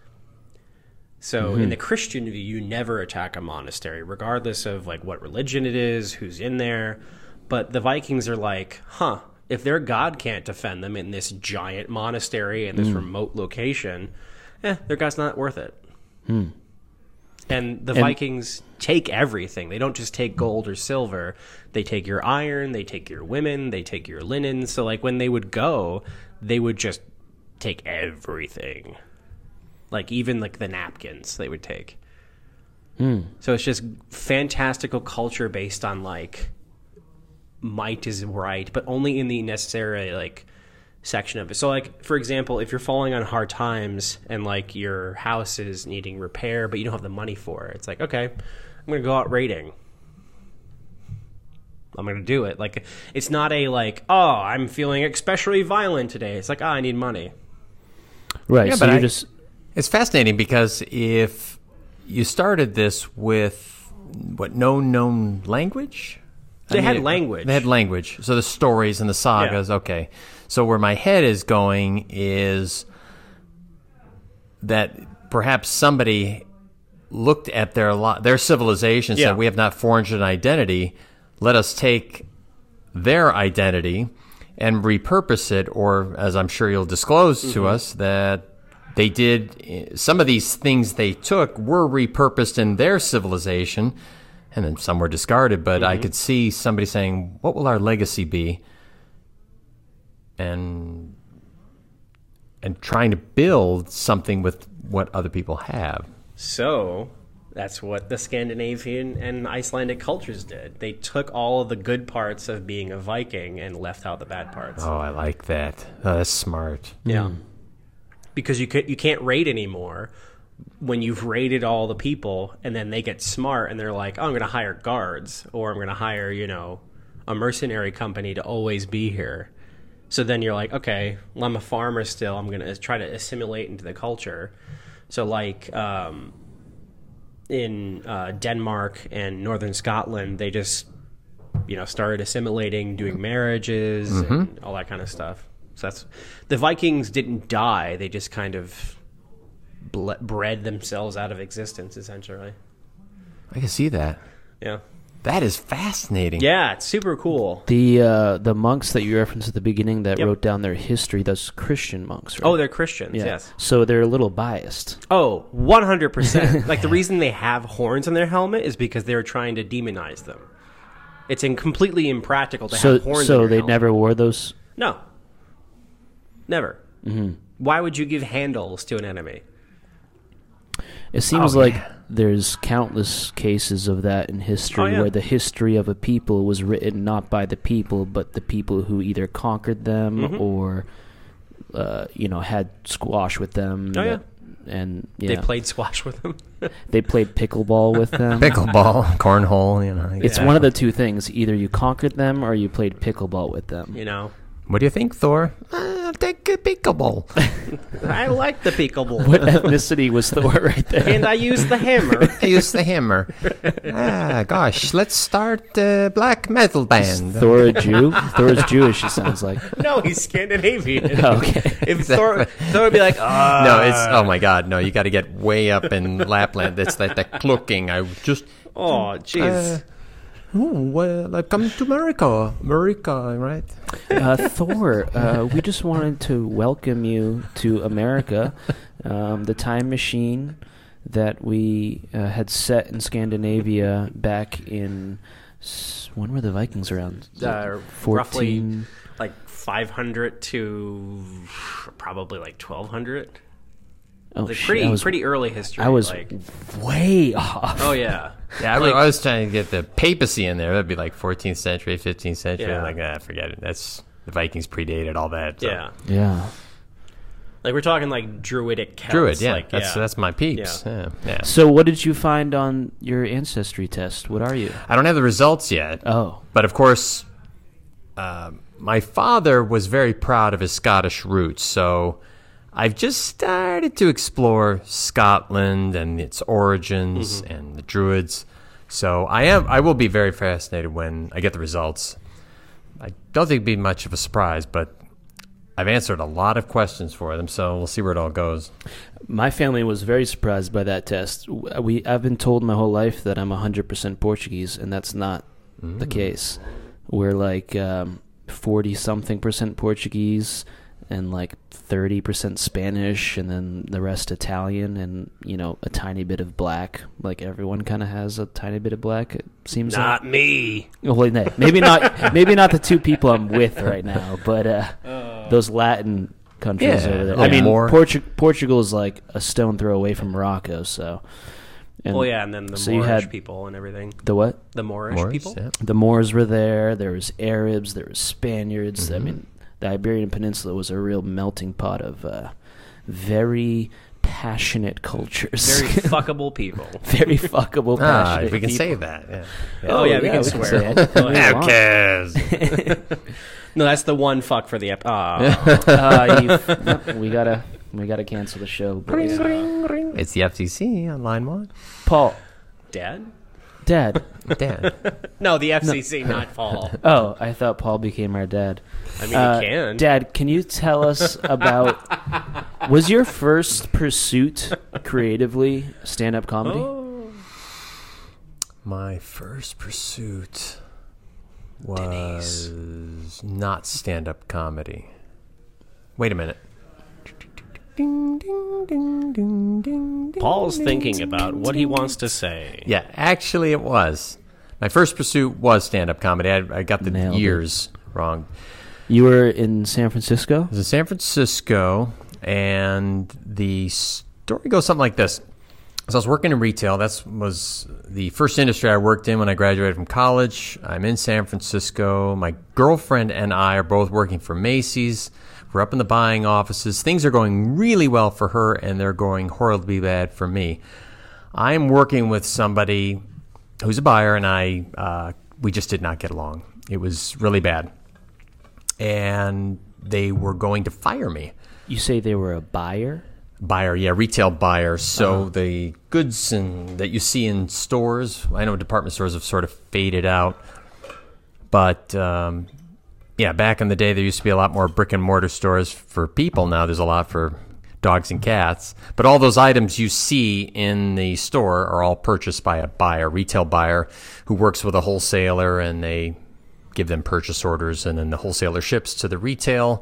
S2: So
S3: Mm-hmm.
S2: in the Christian view, you never attack a monastery, regardless of like what religion it is, who's in there. But the Vikings are like, huh? If their god can't defend them in this giant monastery in this
S3: Mm.
S2: remote location, eh, their god's not worth it.
S3: Hmm.
S2: And the
S3: And-
S2: Vikings take everything. They don't just take gold or silver. They take your iron, they take your women, they take your linen. So, like, when they would go, they would just take everything. Like, even, like, the napkins they would take.
S3: Mm.
S2: So it's just fantastical culture based on, like, might is right, but only in the necessary, like, section of it. So, like, for example, if you're falling on hard times and, like, your house is needing repair, but you don't have the money for it, it's like, okay, I'm going to go out raiding. I'm going to do it. Like, it's not a, like, oh, I'm feeling especially violent today. It's like, oh, I need money.
S3: Right.
S1: Yeah,
S3: so
S1: but
S3: you're
S1: I-
S3: just
S1: It's fascinating because if you started this with, what, no known language?
S2: They
S1: I
S2: had
S1: mean,
S2: language.
S1: They had language. So the stories and the sagas,
S2: Yeah.
S1: okay. So where my head is going is that perhaps somebody looked at their lo- their civilization and
S2: Yeah.
S1: said, we have not forged an identity. Let us take their identity and repurpose it, or as I'm sure you'll disclose
S2: Mm-hmm.
S1: to us, that they did some of these things they took were repurposed in their civilization, and then some were discarded. But I could see somebody saying, what will our legacy be? And and trying to build something with what other people have.
S2: So that's what the Scandinavian and Icelandic cultures did. They took all of the good parts of being a Viking and left out the bad parts.
S1: Oh, I like that. Oh, that's smart.
S2: Yeah. Because you could, you can't raid anymore when you've raided all the people, and then they get smart and they're like, oh, I'm going to hire guards, or I'm going to hire, you know, a mercenary company to always be here. So then you're like, okay, well, I'm a farmer still. I'm going to try to assimilate into the culture. So like um, in uh, Denmark and northern Scotland, they just, you know, started assimilating, doing marriages and all that kind of stuff. So that's the Vikings didn't die; they just kind of ble- bred themselves out of existence, essentially.
S1: I can see that.
S2: Yeah,
S1: That is fascinating.
S2: yeah, it's super cool.
S3: the uh, the monks that you referenced at the beginning that
S2: Yep.
S3: wrote down their history. Those Christian monks, right?
S2: Oh, they're Christians.
S3: yeah.
S2: Yes.
S3: So they're a little biased.
S2: Oh, one hundred percent. Like the reason they have horns on their helmet is because they were trying to demonize them. It's in completely impractical to
S3: So
S2: have horns. on
S3: so
S2: your
S3: they
S2: helmet.
S3: never wore those.
S2: No. Never. Mm-hmm. Why would you give handles to an enemy?
S3: It seems
S1: Oh,
S3: like
S1: yeah.
S3: there's countless cases of that in history
S2: Oh, yeah.
S3: where the history of a people was written not by the people, but the people who either conquered them
S2: Mm-hmm.
S3: or, uh, you know, had squash with them.
S2: Oh, yeah.
S3: And
S2: They
S3: yeah,
S2: played squash with them.
S3: they played pickleball with them.
S1: Pickleball, cornhole, you know.
S3: It's
S1: yeah.
S3: one of the two things. Either you conquered them or you played pickleball with them.
S2: You know,
S1: What do you think, Thor? Uh, I'll take a pickleball.
S2: I like the pickleball.
S3: What ethnicity was Thor right there?
S2: And I use the hammer.
S1: I use the hammer. Ah, gosh, let's start a black metal band.
S3: Thor a Jew? Thor's Jewish, it sounds like.
S2: No, he's Scandinavian.
S3: Okay.
S2: If Thor, Thor would be like, oh,
S1: No, it's oh my god, no! You got to get way up in Lapland. It's like the clucking. I just
S2: oh, jeez.
S1: uh, oh well, I've come to America, America, right?
S3: Uh, Thor, uh, we just wanted to welcome you to America, um, the time machine that we uh, had set in Scandinavia back in. s- When were the Vikings around?
S2: Uh, roughly
S3: fourteen
S2: like five hundred to probably like twelve hundred.
S3: Oh,
S2: Like
S3: shit,
S2: pretty,
S3: I was,
S2: pretty early history.
S3: I was
S2: like,
S3: way off.
S2: oh yeah,
S1: Yeah, I,
S2: Like-
S1: I was trying to get the papacy in there. That'd be like fourteenth century, fifteenth century.
S2: Yeah.
S1: Like, ah, forget it. That's the Vikings predated all that. so.
S2: yeah.
S3: Yeah.
S2: Like we're talking like Druidic Celts.
S1: Druid. Yeah,
S2: like,
S1: that's
S2: yeah.
S1: that's my peeps. Yeah. yeah,
S3: So, what did you find on your ancestry test? What are you?
S1: I don't have the results yet.
S3: Oh,
S1: But of course, uh, my father was very proud of his Scottish roots, so I've just started to explore Scotland and its origins
S2: Mm-hmm.
S1: and the Druids. So I am. I will be very fascinated when I get the results. I don't think it'd be much of a surprise, but I've answered a lot of questions for them, so we'll see where it all goes.
S3: my family was very surprised by that test. We I've been told my whole life that I'm one hundred percent Portuguese, and that's not the case. We're like um, forty something percent Portuguese, and like thirty percent Spanish, and then the rest Italian, and you know a tiny bit of black. Like everyone kind of has a tiny bit of black. It seems
S2: Not
S3: like.
S2: me.
S3: Well, no, maybe not. Maybe not the two people I'm with right now, but uh, uh, those Latin countries
S1: Yeah,
S3: over there.
S1: a
S3: I mean,
S1: more-
S3: Portu- Portugal is like a stone throw away from Morocco. So. And
S2: Well, yeah, and then the
S3: so you
S2: Moorish
S3: had-
S2: people and everything.
S3: The what?
S2: The Moorish
S1: Moors,
S2: people?
S1: yeah.
S3: The Moors were there. There was Arabs. There was Spaniards.
S1: Mm-hmm.
S3: I mean, the Iberian Peninsula was a real melting pot of uh, very passionate cultures.
S2: Very fuckable people.
S3: very fuckable,
S1: Ah,
S3: passionate
S1: if we can
S3: people.
S1: say that. Yeah.
S2: Oh, yeah, we can swear.
S3: say anything we
S1: Who
S3: want.
S1: cares?
S2: No, that's the one fuck for the ep. Ah.
S3: Uh, you- we gotta, we gotta cancel the show, boys.
S1: It's the F C C on line one.
S3: Paul,
S2: Dad?
S3: Dad.
S1: Dan.
S2: No, the F C C, not Paul.
S3: Oh, I thought Paul became our dad.
S2: I mean,
S3: Uh,
S2: he can.
S3: Dad, can you tell us about? Was your first pursuit creatively stand-up comedy?
S2: Oh.
S1: My first pursuit was not stand-up comedy. Wait a minute.
S2: Paul's thinking about what he wants to say.
S1: Yeah, actually it was. My first pursuit was stand-up comedy. I, I got the
S3: Nailed it.
S1: years wrong.
S3: You were in San Francisco?
S1: I was in San Francisco, and the story goes something like this. So I was working in retail. That was the first industry I worked in when I graduated from college. I'm in San Francisco. My girlfriend and I are both working for Macy's. We're up in the buying offices. Things are going really well for her, and they're going horribly bad for me. I'm working with somebody who's a buyer, and I uh, we just did not get along. It was really bad. And they were going to fire me.
S3: You say they were a buyer?
S1: Buyer, yeah, retail buyer. So
S3: Uh-huh.
S1: the goods and that you see in stores, I know department stores have sort of faded out. But, um, yeah, back in the day, there used to be a lot more brick and mortar stores for people. Now there's a lot for dogs and cats. But all those items you see in the store are all purchased by a buyer, retail buyer, who works with a wholesaler, and they give them purchase orders, and then the wholesaler ships to the retail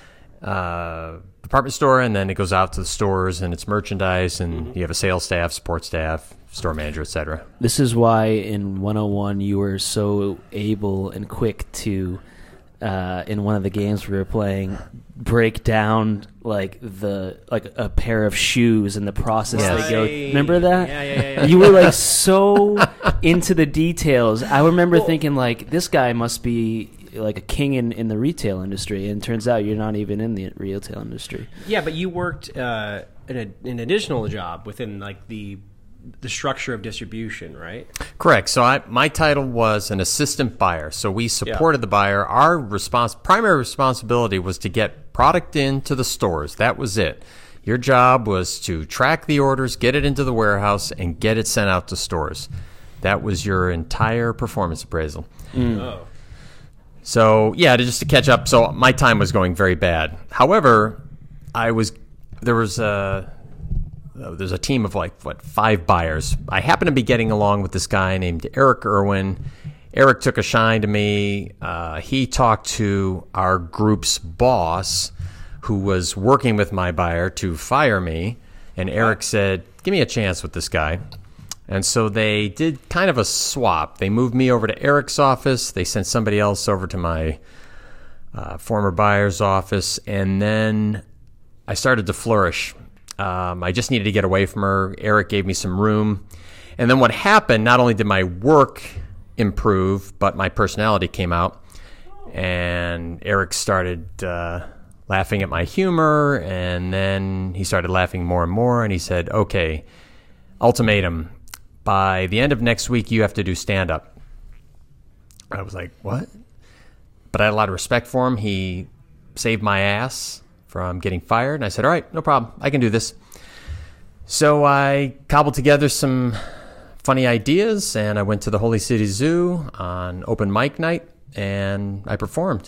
S1: uh, department store, and then it goes out to the stores, and it's merchandise, and you have a sales staff, support staff, store manager, et cetera.
S3: This is why in one oh one you were so able and quick to, uh, in one of the games we were playing, break down like the like a pair of shoes and the process
S1: Yes.
S3: they go.
S2: Right.
S3: Remember that?
S2: Yeah, yeah, yeah, yeah.
S3: You were like so into the details. I remember thinking like this guy must be like a king in, in the retail industry, and turns out you're not even in the retail industry.
S2: Yeah, but you worked uh, in a, an additional job within like the the structure of distribution, right?
S1: Correct. So I, my title was an assistant buyer. So we supported the buyer. Our response, primary responsibility was to get product into the stores. That was it. Your job was to track the orders, get it into the warehouse, and get it sent out to stores. That was your entire performance appraisal.
S2: Oh.
S1: So, yeah, to, just to catch up. So my time was going very bad. However, I was there was a uh, there's a team of like what five buyers. I happened to be getting along with this guy named Eric Irwin. Eric took a shine to me. Uh, he talked to our group's boss, who was working with my buyer, to fire me. And Eric said, "Give me a chance with this guy." And so they did kind of a swap. They moved me over to Eric's office. They sent somebody else over to my uh, former buyer's office. And then I started to flourish. Um, I just needed to get away from her. Eric gave me some room. And then what happened, not only did my work improve, but my personality came out. And Eric started uh, laughing at my humor. And then he started laughing more and more. And he said, "Okay, ultimatum. By the end of next week, you have to do stand-up." I was like, what? But I had a lot of respect for him. He saved my ass from getting fired. And I said, all right, no problem. I can do this. So I cobbled together some funny ideas, and I went to the Holy City Zoo on open mic night, and I performed.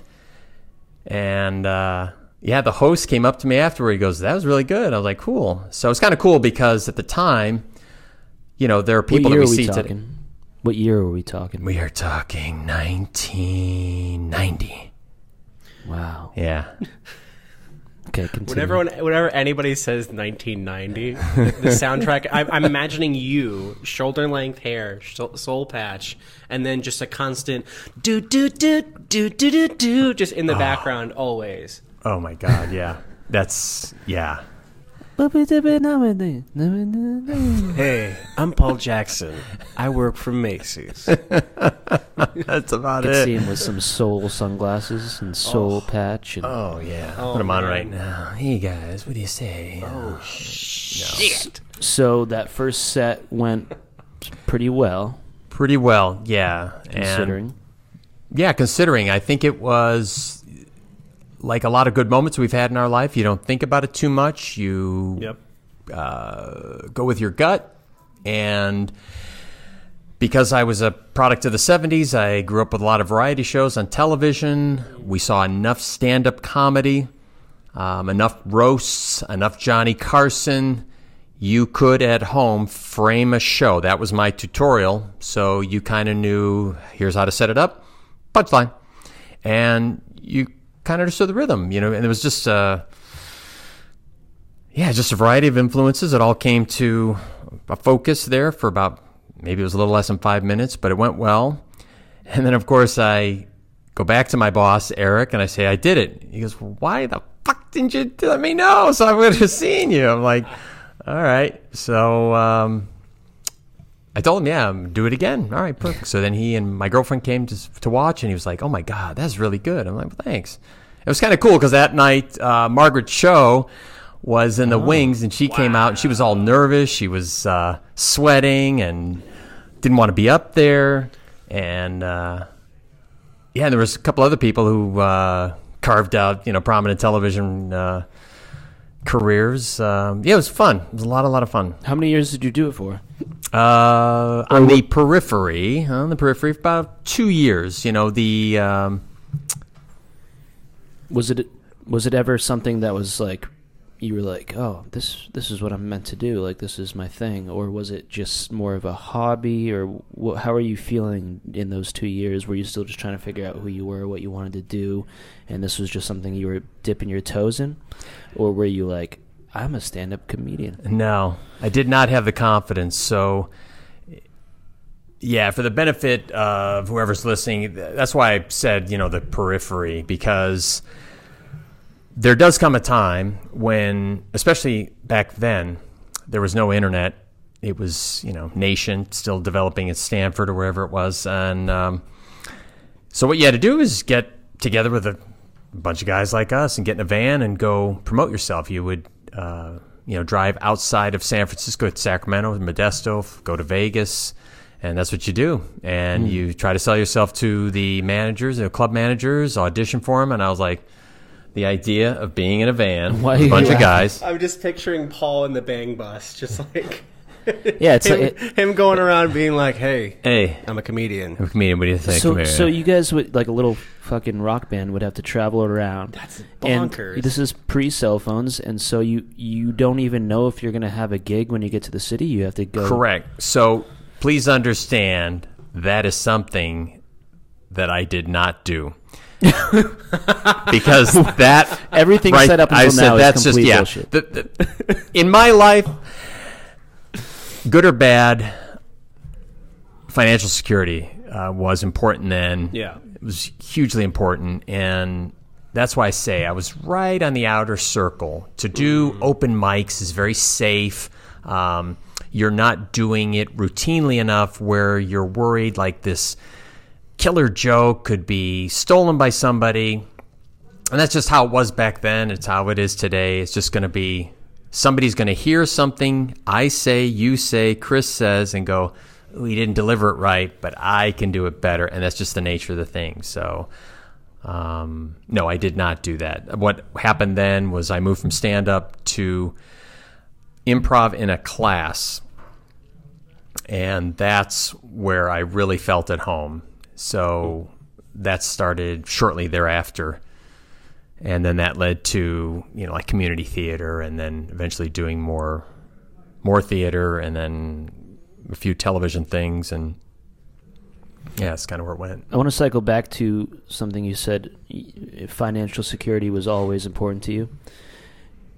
S1: And, uh, yeah, the host came up to me afterward. He goes, "That was really good." I was like, cool. So it's kind of cool because at the time, you know, there are people
S3: what
S1: that
S3: year
S1: we
S3: are we
S1: see
S3: talking?
S1: today.
S3: What year are we talking?
S1: We are talking nineteen ninety.
S3: Wow.
S1: Yeah.
S3: Okay, continue.
S2: Whenever, whenever anybody says nineteen ninety, the, the soundtrack, I, I'm imagining you, shoulder length hair, soul, soul patch, and then just a constant do do do do do do do, just in the oh. background always.
S1: Oh my God, yeah, that's yeah.
S2: Hey, I'm Paul Jackson. I work for Macy's.
S1: That's about
S3: I
S1: it.
S3: see him with some soul sunglasses and soul
S1: oh.
S3: patch. And
S1: oh yeah,
S2: oh,
S1: put him on
S2: man.
S1: right now. Hey guys, what do you say?
S2: Oh shit!
S3: So that first set went pretty well.
S1: Pretty well, yeah.
S3: Considering,
S1: and, yeah, considering. I think it was. Like a lot of good moments we've had in our life, you don't think about it too much. You
S2: yep.
S1: uh, go with your gut. And because I was a product of the seventies, I grew up with a lot of variety shows on television. We saw enough stand-up comedy, um, enough roasts, enough Johnny Carson. You could, at home, frame a show. That was my tutorial. So you kind of knew, here's how to set it up, punchline. And you kind of understood the rhythm, you know, and it was just, uh, yeah, just a variety of influences. It all came to a focus there for about, maybe it was a little less than five minutes, but it went well. And then, of course, I go back to my boss, Eric, and I say, I did it. He goes, well, why the fuck didn't you let me know? So I would have seen you. I'm like, all right. So, um, I told him, yeah, do it again. All right, perfect. So then he and my girlfriend came to to watch, and he was like, oh, my God, that's really good. I'm like, well, thanks. It was kind of cool because that night, uh, Margaret Cho was in the oh, wings, and she wow. came out, and she was all nervous. She was uh, sweating and didn't want to be up there. And, uh, yeah, and there was a couple other people who uh, carved out, you know, prominent television uh, careers. Um, yeah, it was fun. It was a lot, a lot of fun.
S3: How many years did you do it for?
S1: Uh, on the periphery, on the periphery, for about two years. You know, the um,
S3: was it was it ever something that was like you were like, oh, this this is what I'm meant to do, like this is my thing, or was it just more of a hobby, or wh- how are you feeling in those two years? Were you still just trying to figure out who you were, what you wanted to do, and this was just something you were dipping your toes in, or were you like, I'm a stand-up comedian?
S1: No, I did not have the confidence. So, yeah, for the benefit of whoever's listening, that's why I said, you know, the periphery, because there does come a time when, especially back then, there was no internet. It was, you know, Nation still developing at Stanford or wherever it was. And um, so what you had to do is get together with a bunch of guys like us and get in a van and go promote yourself. You would Uh, you know, drive outside of San Francisco to Sacramento, Modesto, go to Vegas, and that's what you do. And mm. you try to sell yourself to the managers, the club managers, audition for them. And I was like, the idea of being in a van
S3: Why
S1: with a bunch of guys.
S2: I'm just picturing Paul in the Bang Bus, just like...
S3: Yeah, it's
S2: him,
S3: like,
S2: it, him going around being like, "Hey,
S1: hey,
S2: I'm a comedian."
S1: I'm a comedian. What do you think?
S3: So, so you guys would, like a little fucking rock band, would have to travel around.
S2: That's bonkers.
S3: And this is pre-cell phones, and so you you don't even know if you're going to have a gig when you get to the city. You have to go.
S1: Correct. So please understand that is something that I did not do. Because that
S3: everything
S1: right,
S3: set up until
S1: I said
S3: now
S1: that's
S3: is complete
S1: just, yeah,
S3: bullshit.
S1: The, the, in my life, good or bad, financial security uh, was important then.
S2: Yeah.
S1: It was hugely important, and that's why I say I was right on the outer circle. To do mm. open mics is very safe. Um, you're not doing it routinely enough where you're worried like this killer joke could be stolen by somebody. And that's just how it was back then. It's how it is today. It's just going to be somebody's going to hear something I say, you say, Chris says, and go, we didn't deliver it right, but I can do it better. And that's just the nature of the thing. So, um, no, I did not do that. What happened then was I moved from stand-up to improv in a class. And that's where I really felt at home. So that started shortly thereafter. And then that led to, you know, like community theater, and then eventually doing more more theater, and then a few television things. And yeah, that's kind of where it went.
S3: I want to cycle back to something you said. Financial security was always important to you.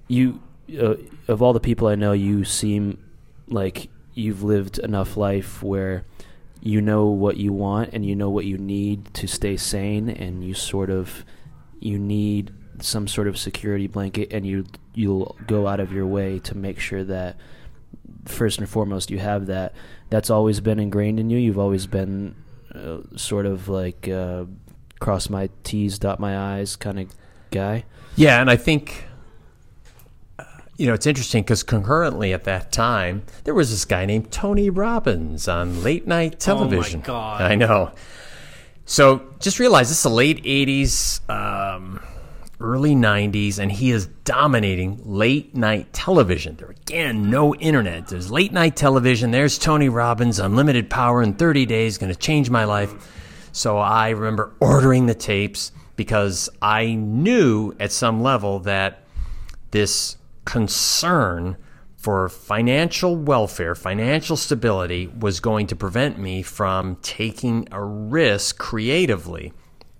S3: you, uh, of all the people I know, you seem like you've lived enough life where you know what you want and you know what you need to stay sane, and you sort of, you need some sort of security blanket, and you, you'll go out of your way to make sure that first and foremost you have that. That's always been ingrained in you. You've always been uh, sort of like uh, cross my T's, dot my I's kind of guy.
S1: Yeah, and I think, uh, you know, it's interesting because concurrently at that time, there was this guy named Tony Robbins on late night television.
S2: Oh, my God.
S1: I know. So just realize this is the late eighties, um, early nineties, and he is dominating late night television. There again, no internet. There's late night television. There's Tony Robbins, unlimited power in thirty days, going to change my life. So I remember ordering the tapes because I knew at some level that this concern for financial welfare, financial stability, was going to prevent me from taking a risk creatively.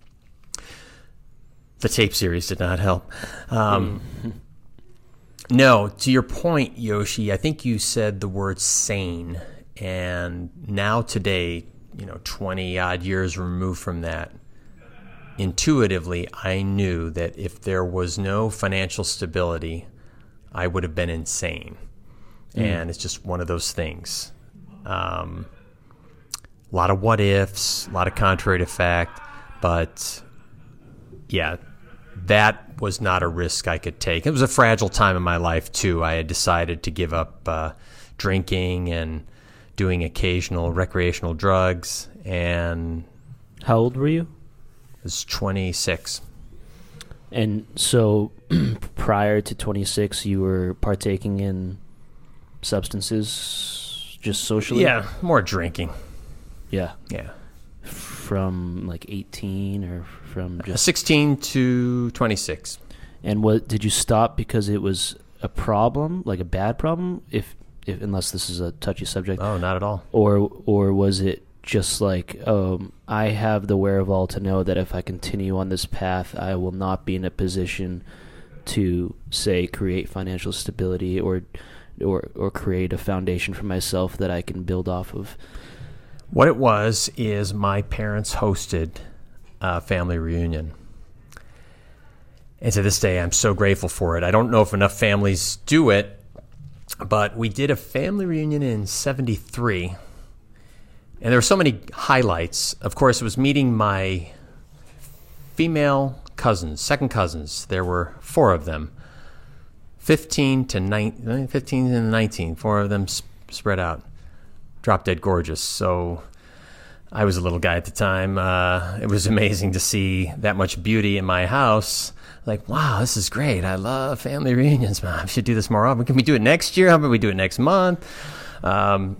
S1: The tape series did not help. Um, mm. No, to your point, Yoshi, I think you said the word sane. And now today, you know, twenty odd years removed from that, intuitively, I knew that if there was no financial stability, I would have been insane. Mm. And it's just one of those things. Um, a lot of what ifs, a lot of contrary to fact, but yeah, that was not a risk I could take. It was a fragile time in my life, too. I had decided to give up uh, drinking and doing occasional recreational drugs. And
S3: how old were you?
S1: I was twenty-six.
S3: And so prior to twenty-six, you were partaking in substances just socially?
S1: Yeah, more drinking.
S3: Yeah.
S1: Yeah.
S3: From like eighteen or from just
S1: sixteen to twenty-six.
S3: And what did you stop because it was a problem, like a bad problem, if if unless this is a touchy subject?
S1: Oh, not at all.
S3: Or or was it just like, um, I have the wherewithal to know that if I continue on this path, I will not be in a position to, say, create financial stability or or or create a foundation for myself that I can build off of?
S1: What it was is my parents hosted a family reunion. And to this day, I'm so grateful for it. I don't know if enough families do it, but we did a family reunion in seventy-three. And there were so many highlights. Of course, it was meeting my female cousins, second cousins. There were four of them, fifteen to nine, fifteen and nineteen, four of them sp- spread out. Drop dead gorgeous. So I was a little guy at the time. Uh, it was amazing to see that much beauty in my house. Like, wow, this is great. I love family reunions. Mom, I should do this more often. Can we do it next year? How about we do it next month? Um,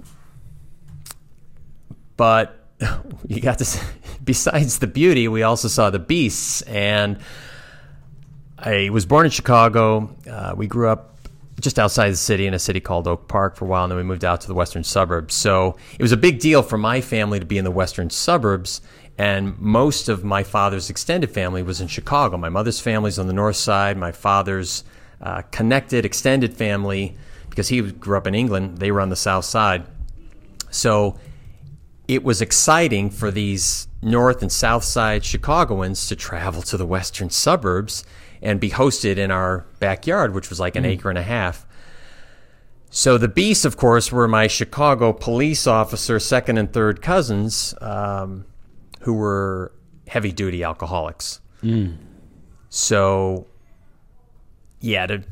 S1: but you got to, besides the beauty, we also saw the beasts. And I was born in Chicago. Uh, we grew up just outside the city in a city called Oak Park for a while, and then we moved out to the western suburbs. So it was a big deal for my family to be in the western suburbs, and most of my father's extended family was in Chicago. My mother's family's on the north side. My father's uh, connected extended family, because he grew up in England, they were on the south side. So it was exciting for these north and south side Chicagoans to travel to the western suburbs and be hosted in our backyard, which was like an mm. acre and a half. So the beasts, of course, were my Chicago police officer, second and third cousins, um, who were heavy-duty alcoholics. Mm. So, yeah, to,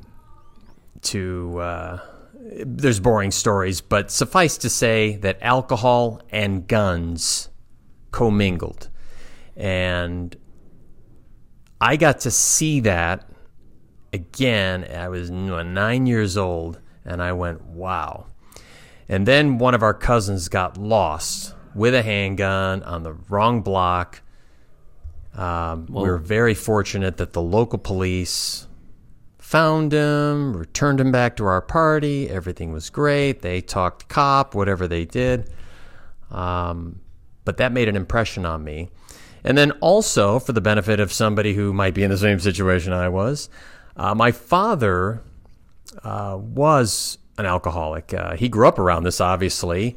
S1: to uh, there's boring stories, but suffice to say that alcohol and guns commingled. And I got to see that again. I was nine years old, and I went, wow. And then one of our cousins got lost with a handgun on the wrong block. Um, we were very fortunate that the local police found him, returned him back to our party. Everything was great. They talked cop, whatever they did. Um, but that made an impression on me. And then also, for the benefit of somebody who might be in the same situation I was, Uh, my father uh, was an alcoholic. Uh, he grew up around this, obviously,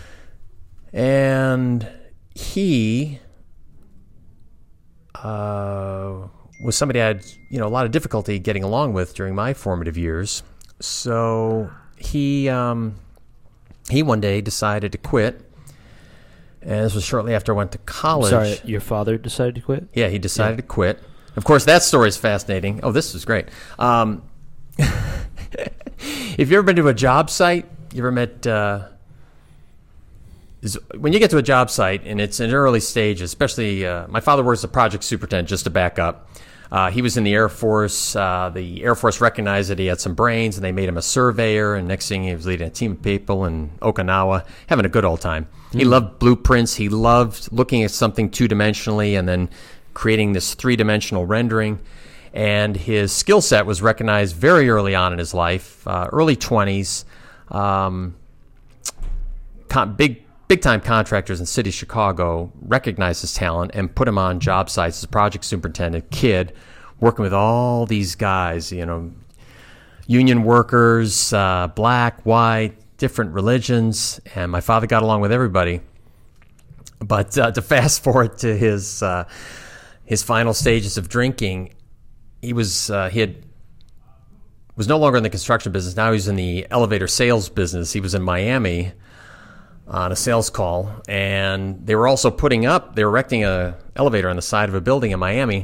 S1: and he uh, was somebody I had, you know, a lot of difficulty getting along with during my formative years. So he um, he one day decided to quit. And this was shortly after I went to college.
S3: Sorry, your father decided to quit?
S1: Yeah, he decided
S3: Yeah.
S1: to quit. Of course, that story is fascinating. Oh, this was great. Um, if you've ever been to a job site, you ever met... Uh, is, when you get to a job site, and it's in early stages, especially... Uh, my father works as a project superintendent, just to back up. Uh, he was in the Air Force. Uh, the Air Force recognized that he had some brains, and they made him a surveyor. And next thing, he was leading a team of people in Okinawa, having a good old time. Mm. He loved blueprints. He loved looking at something two-dimensionally and then creating this three-dimensional rendering. And his skill set was recognized very early on in his life, uh, early twenties. Um, con- big Big-time contractors in the city of Chicago recognized his talent and put him on job sites as a project superintendent, kid, working with all these guys, you know, union workers, uh, black, white, different religions, and my father got along with everybody. But uh, to fast forward to his uh, his final stages of drinking, he was uh, he had was no longer in the construction business. Now he's in the elevator sales business. He was in Miami on a sales call, and they were also putting up, they were erecting a elevator on the side of a building in Miami,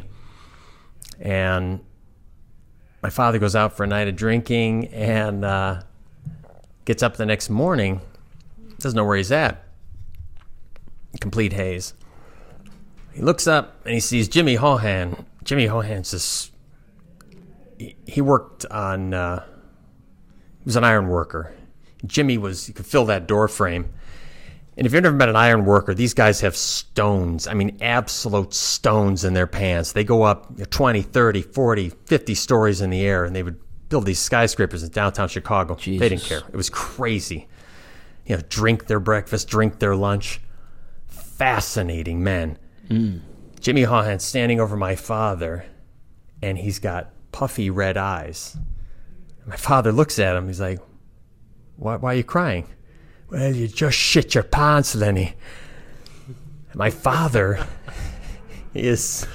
S1: and my father goes out for a night of drinking and uh, gets up the next morning, doesn't know where he's at, complete haze. He looks up and he sees Jimmy Hohan. Jimmy Hohan's this, he, he worked on, uh, he was an iron worker. Jimmy was, you could fill that door frame. And if you've never met an iron worker, these guys have stones. I mean, absolute stones in their pants. They go up twenty, thirty, forty, fifty stories in the air, and they would build these skyscrapers in downtown Chicago.
S3: Jesus.
S1: They didn't care. It was crazy. You know, drink their breakfast, drink their lunch. Fascinating men.
S3: Mm.
S1: Jimmy Hohan standing over my father, and he's got puffy red eyes. My father looks at him. He's like, why, why are you crying? Well, you just shit your pants, Lenny. My father is...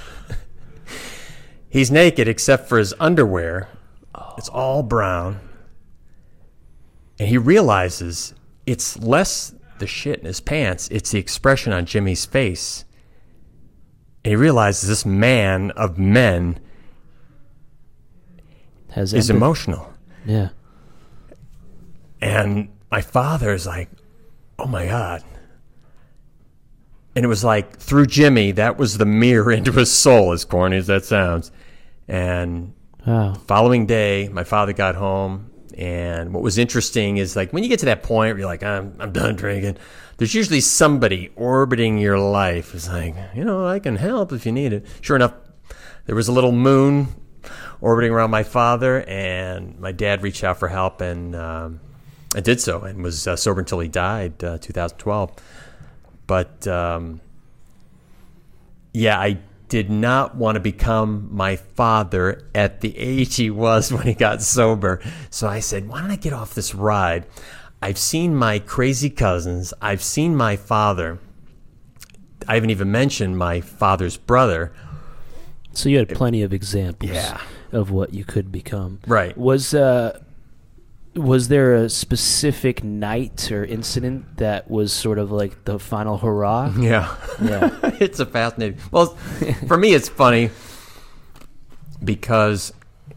S1: he's naked except for his underwear. It's all brown. And he realizes it's less the shit in his pants, it's the expression on Jimmy's face. And he realizes this man of men
S3: Has
S1: is
S3: empathy.
S1: emotional.
S3: Yeah.
S1: And my father is like, oh my God. And it was like, through Jimmy, that was the mirror into his soul, as corny as that sounds. And
S3: Wow.
S1: following day, my father got home. And what was interesting is, like, when you get to that point where you're like, I'm, I'm done drinking, there's usually somebody orbiting your life. It's like, you know, I can help if you need it. Sure enough, there was a little moon orbiting around my father, and my dad reached out for help, and um, I did so, and was uh, sober until he died, uh, two thousand twelve. But um, yeah, I did not want to become my father at the age he was when he got sober. So I said, why don't I get off this ride? I've seen my crazy cousins. I've seen my father. I haven't even mentioned my father's brother.
S3: So you had plenty of examples
S1: Yeah.
S3: of what you could become.
S1: Right.
S3: Was uh, was there a specific night or incident that was sort of like the final hurrah?
S1: Yeah.
S3: Yeah.
S1: It's a fascinating... Well, for me, it's funny because,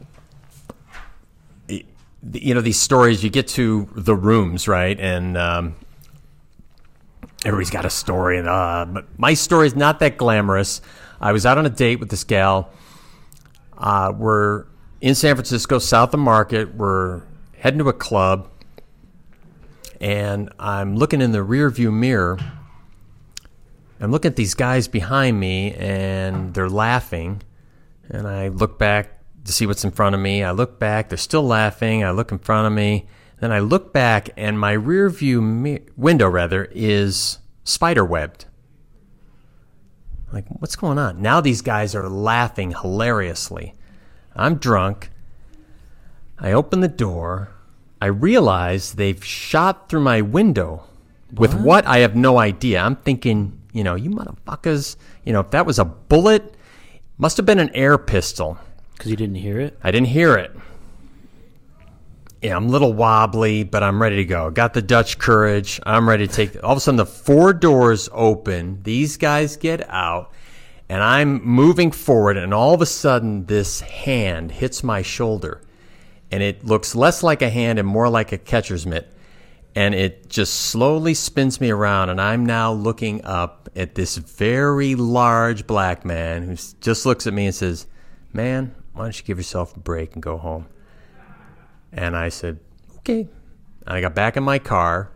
S1: you know, these stories, you get to the rooms, right? And um, everybody's got a story. And uh, but my story is not that glamorous. I was out on a date with this gal. Uh, we're in San Francisco, south of Market. We're heading to a club. And I'm looking in the rearview mirror. I'm looking at these guys behind me, and they're laughing. And I look back to see what's in front of me. I look back. They're still laughing. I look in front of me. Then I look back, and my rearview mi- window, rather, is spider-webbed. Like, what's going on? Now these guys are laughing hilariously. I'm drunk. I open the door. I realize they've shot through my window. With what? what? I have no idea. I'm thinking, you know, you motherfuckers, you know, if that was a bullet, must have been an air pistol.
S3: Because you didn't hear it?
S1: I didn't hear it. Yeah, I'm a little wobbly, but I'm ready to go. Got the Dutch courage. I'm ready to take... All of a sudden, the four doors open. These guys get out, and I'm moving forward, and all of a sudden, this hand hits my shoulder, and it looks less like a hand and more like a catcher's mitt, and it just slowly spins me around, and I'm now looking up at this very large black man who just looks at me and says, "Man, why don't you give yourself a break and go home?" And I said, okay. And I got back in my car.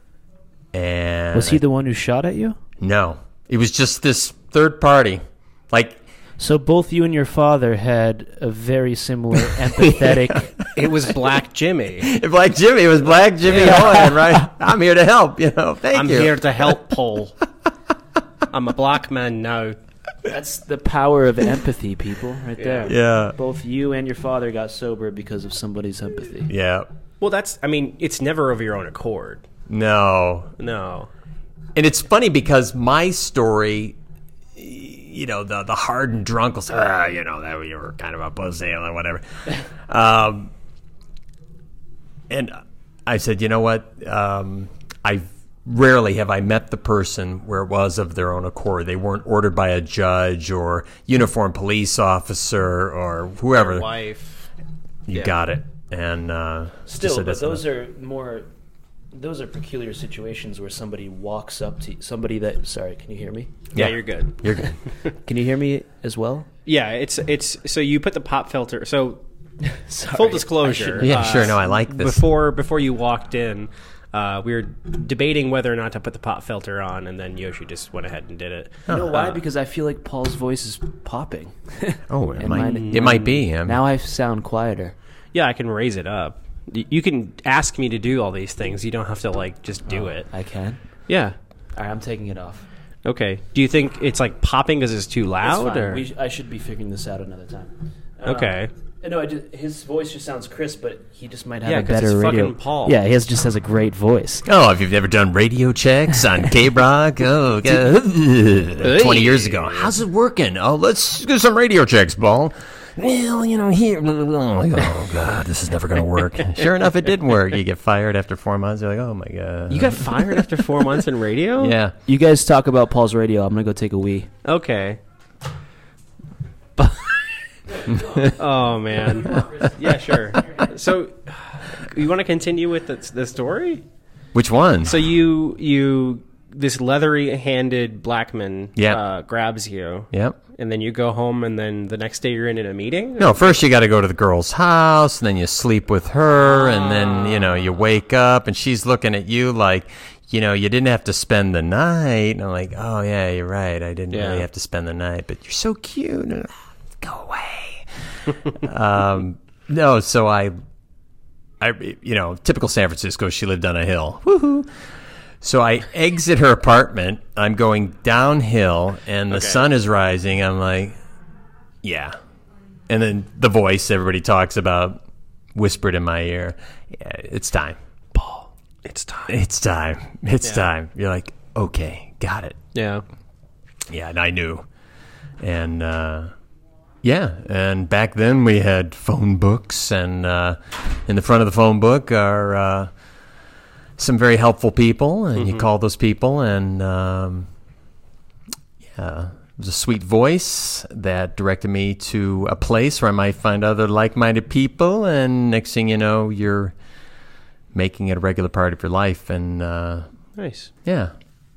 S1: And
S3: Was he
S1: I,
S3: the one who shot at you?
S1: No. It was just this third party. Like,
S3: so both you and your father had a very similar empathetic...
S2: It was Black Jimmy.
S1: Black Jimmy. It was Black Jimmy Hoyan, right? I'm here to help, you know. Thank
S2: I'm
S1: you.
S2: I'm here to help, Paul. I'm a black man now.
S3: That's the power of empathy, people, right there.
S1: Yeah.
S3: Both you and your father got sober because of somebody's empathy.
S1: Yeah.
S2: Well, that's, I mean, it's never of your own accord.
S1: No.
S2: No.
S1: And it's funny because my story, you know, the the hardened drunk will say, ah, you know, that you were kind of a pussy or whatever. um, and I said, you know what? Um, I rarely have I met the person where it was of their own accord. They weren't ordered by a judge or uniformed police officer or whoever.
S2: Your wife.
S1: You
S2: Yeah.
S1: got it. And uh,
S3: Still,
S1: just said
S3: but
S1: that's
S3: those
S1: enough.
S3: are more... Those are peculiar situations where somebody walks up to somebody that... Sorry, can you hear me?
S2: Yeah,
S1: Yeah.
S2: you're good.
S1: You're good.
S3: Can you hear me as well?
S2: Yeah, it's it's so you put the pop filter. So
S3: Sorry,
S2: full
S3: I
S2: disclosure.
S3: shouldn't-
S1: Yeah, sure. No, I like this.
S2: Before before you walked in, uh, we were debating whether or not to put the pop filter on, and then Yoshi just went ahead and did it.
S3: You know why?
S2: Uh,
S3: Because I feel like Paul's voice is popping.
S1: Oh, it
S3: And
S1: might,
S3: mine-
S1: it might be. I mean,
S3: Now I sound quieter.
S2: Yeah, I can raise it up. Y- You can ask me to do all these things. You don't have to like just do it.
S3: I can?
S2: Yeah.
S3: All right, I'm taking it off.
S2: Okay. Do you think it's like popping because it's too
S3: It's
S2: loud?
S3: fine.
S2: Or?
S3: We sh- I should be figuring this out another time. Uh,
S2: Okay.
S3: No, I just, his voice just sounds crisp, but he just might have
S2: Yeah,
S3: a
S2: 'cause
S3: better
S2: it's
S3: radio.
S2: fucking Paul.
S3: Yeah, he has, just has a great voice.
S1: Oh, if you've never done radio checks on K-Rock, oh, God. twenty years ago. How's it working? Oh, let's do some radio checks, Paul. Well, you know, here. Like, oh, God, this is never going to work. Sure enough, it didn't work. You get fired after four months. You're like, oh, my God.
S2: You got fired after four months in radio?
S1: Yeah.
S3: You guys talk about Paul's radio. I'm gonna go take a wee.
S2: Okay. Oh man. Yeah, sure. So, you want to continue with the, the story?
S1: Which one?
S2: So you you this leathery-handed blackman
S1: Yeah.
S2: uh, grabs you,
S1: Yep.
S2: and then you go home, and then the next day you're in a meeting.
S1: No, first you got to go to the girl's house, and then you sleep with her, and then, you know, you wake up, and she's looking at you like, you know, you didn't have to spend the night. And I'm like, oh, yeah, you're right. I didn't
S2: Yeah.
S1: really have to spend the night, but you're so cute. And, go away. um, no, so I, I, you know, typical San Francisco, she lived on a hill. Woohoo. So I exit her apartment. I'm going downhill, and the
S2: Okay.
S1: sun is rising. I'm like, yeah. And then the voice everybody talks about whispered in my ear, yeah, it's time.
S2: Paul, it's time.
S1: It's time. It's
S2: Yeah.
S1: time. You're like, okay, got it.
S2: Yeah.
S1: Yeah, and I knew. And, uh, yeah, and back then we had phone books, and uh, in the front of the phone book are uh, some very helpful people, and you call those people, and um, yeah, it was a sweet voice that directed me to a place where I might find other like-minded people, and next thing you know, you're making it a regular part of your life, and uh,
S2: Nice.
S1: yeah.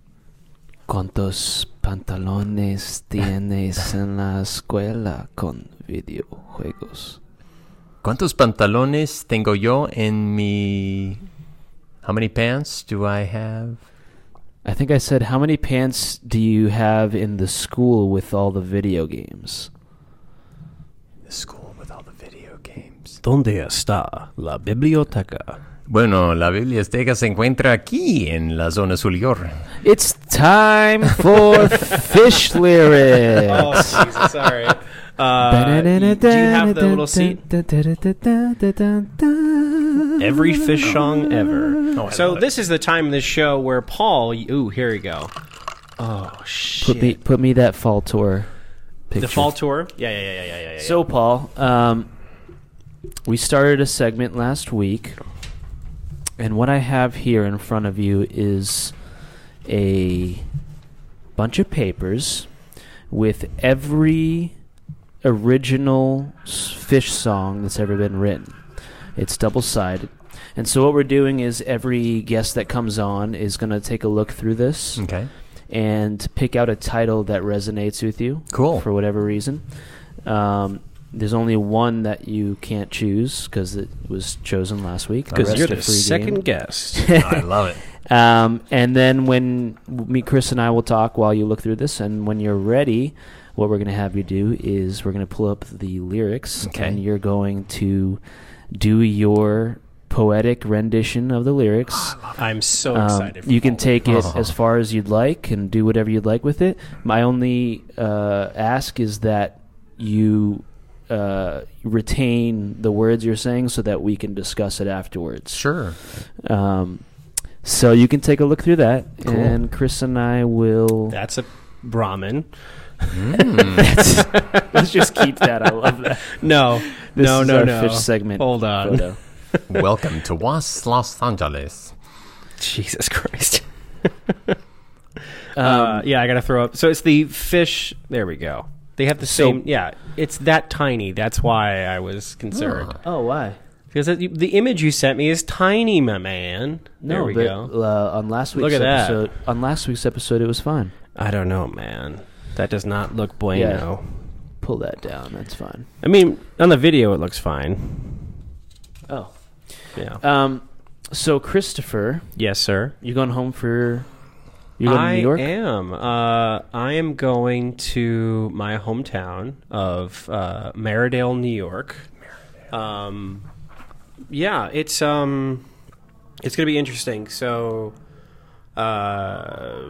S3: ¿Cuántos pantalones tienes en la escuela con videojuegos?
S1: ¿Cuántos pantalones tengo yo en mi... How many pants do I have?
S3: I think I said, how many pants do you have in the school with all the video games?
S1: The school with all the video games.
S2: ¿Dónde está la biblioteca?
S1: Bueno, la biblioteca se encuentra aquí en la zona superior.
S3: It's time for fish lyrics.
S2: Oh, Jesus, sorry. Uh, do you have the little seat? Every fish song ever.
S1: Oh, I
S2: so
S1: love it.
S2: this is the time of the show where Paul... Ooh, here we go. Oh, shit.
S3: Put me, put me that fall tour picture.
S2: The fall tour? Yeah, yeah, yeah, yeah, yeah, yeah.
S3: So, Paul, um, we started a segment last week, and what I have here in front of you is a bunch of papers with every original s- fish song that's ever been written. It's double-sided. And so what we're doing is every guest that comes on is going to take a look through this
S1: Okay.
S3: and pick out a title that resonates with you.
S1: Cool.
S3: For whatever reason. Um, there's only one that you can't choose because it was chosen last week.
S2: Because
S3: rest
S2: you're
S3: a
S2: the
S3: free
S2: second
S3: game.
S2: guest.
S1: I love it.
S3: Um, and then when me, Chris, and I will talk while you look through this, and when you're ready, what we're going to have you do is we're going to pull up the lyrics,
S1: Okay.
S3: and you're going to do your poetic rendition of the lyrics.
S2: I'm so
S3: Um,
S2: excited. for
S3: you can
S2: Paul.
S3: take it
S1: Oh.
S3: as far as you'd like and do whatever you'd like with it. My only uh, ask is that you uh, retain the words you're saying so that we can discuss it afterwards.
S1: Sure.
S3: Um, so you can take a look through that,
S1: Cool.
S3: and Chris and I will.
S2: That's a Brahmin.
S3: Let's just keep that. I love that.
S2: No,
S3: This
S2: no,
S3: is
S2: no,
S3: our
S2: no.
S3: fish segment.
S2: Hold on.
S3: Photo.
S1: Welcome to Was Los Angeles.
S2: Jesus Christ.
S3: Um,
S2: uh, yeah, I gotta throw up. So it's the fish. There we go. They have the
S3: So-
S2: same. Yeah, it's that tiny. That's why I was concerned.
S3: Oh, why?
S2: Because it, the image you sent me is tiny, my man.
S3: No,
S2: there we
S3: but,
S2: go.
S3: Uh, on last week's
S2: Look at that.
S3: episode, on last week's episode, it was fine.
S2: I don't know, man. That does not look bueno.
S3: Pull that down. That's fine.
S2: I mean, on the video, it looks fine.
S3: Oh.
S2: Yeah.
S3: Um. So Christopher,
S2: Yes, sir.
S3: you going home for? You going
S2: I
S3: to New York?
S2: am. Uh, I am going to my hometown of uh, Maridale, New York. Um, yeah, it's um, it's gonna be interesting. So, uh,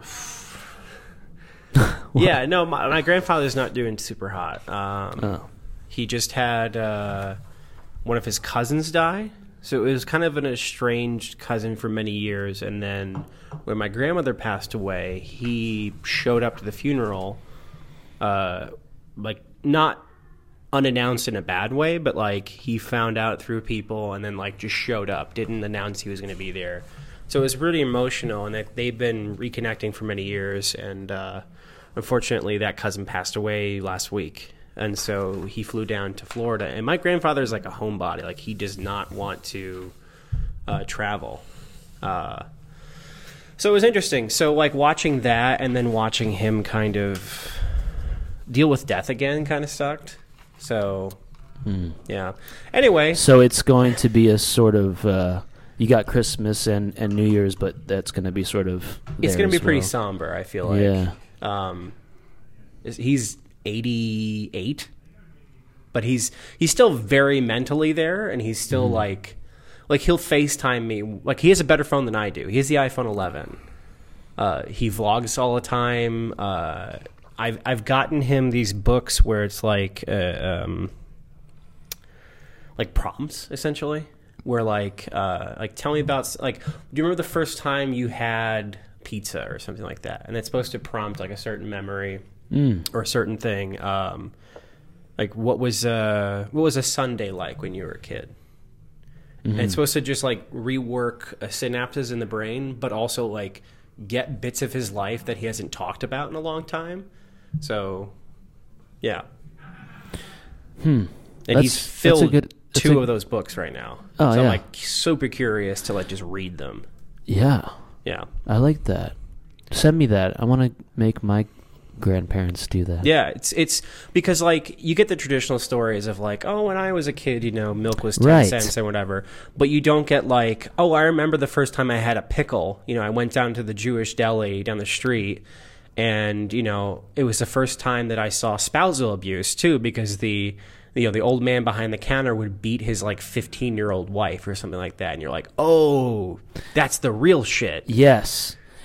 S2: yeah, no, my, my grandfather's not doing super hot. Um,
S3: Oh.
S2: He just had uh, one of his cousins die. So it was kind of an estranged cousin for many years. And then when my grandmother passed away, he showed up to the funeral, uh, like not unannounced in a bad way, but like he found out through people and then like just showed up, didn't announce he was going to be there. So it was really emotional, and that they've been reconnecting for many years. And uh, unfortunately, that cousin passed away last week. And so he flew down to Florida. And my grandfather is like a homebody. Like, he does not want to uh, travel. Uh, so it was interesting. So, like, watching that and then watching him kind of deal with death again kind of sucked. So, yeah. Anyway.
S3: So it's going to be a sort of. Uh, you got Christmas and, and New Year's, but that's going to be sort of.
S2: It's
S3: there
S2: going to be
S3: as
S2: pretty
S3: well.
S2: somber, I feel like.
S3: Yeah.
S2: Um, is- he's eighty-eight, but he's he's still very mentally there, and he's still
S3: Mm-hmm.
S2: like like he'll FaceTime me. Like, he has a better phone than I do. He has the iPhone eleven. Uh, he vlogs all the time. Uh, I've I've gotten him these books where it's like uh, um, like prompts, essentially, where like uh, like tell me about s- like, do you remember the first time you had pizza or something like that? And it's supposed to prompt like a certain memory
S3: Mm.
S2: or a certain thing. Um, like, what was uh, what was a Sunday like when you were a kid? And it's supposed to just like rework uh, synapses in the brain, but also like get bits of his life that he hasn't talked about in a long time. So, yeah.
S3: Hmm.
S2: And
S3: That's-
S2: he's
S3: that's a
S2: filled
S3: good- that's
S2: two
S3: a-
S2: of those books right now.
S3: Oh,
S2: so
S3: yeah.
S2: I'm like super curious to like just read them.
S3: Yeah.
S2: Yeah.
S3: I like that. Send me that. I want to make my grandparents do that.
S2: Yeah, it's it's because like you get the traditional stories of like, oh, when I was a kid, you know, milk was ten
S3: Right.
S2: cents and whatever. But you don't get like, oh, I remember the first time I had a pickle. You know, I went down to the Jewish deli down the street, and you know, it was the first time that I saw spousal abuse too, because the you know the old man behind the counter would beat his like fifteen year old wife or something like that, and you're like, oh, that's the real shit.
S3: Yes.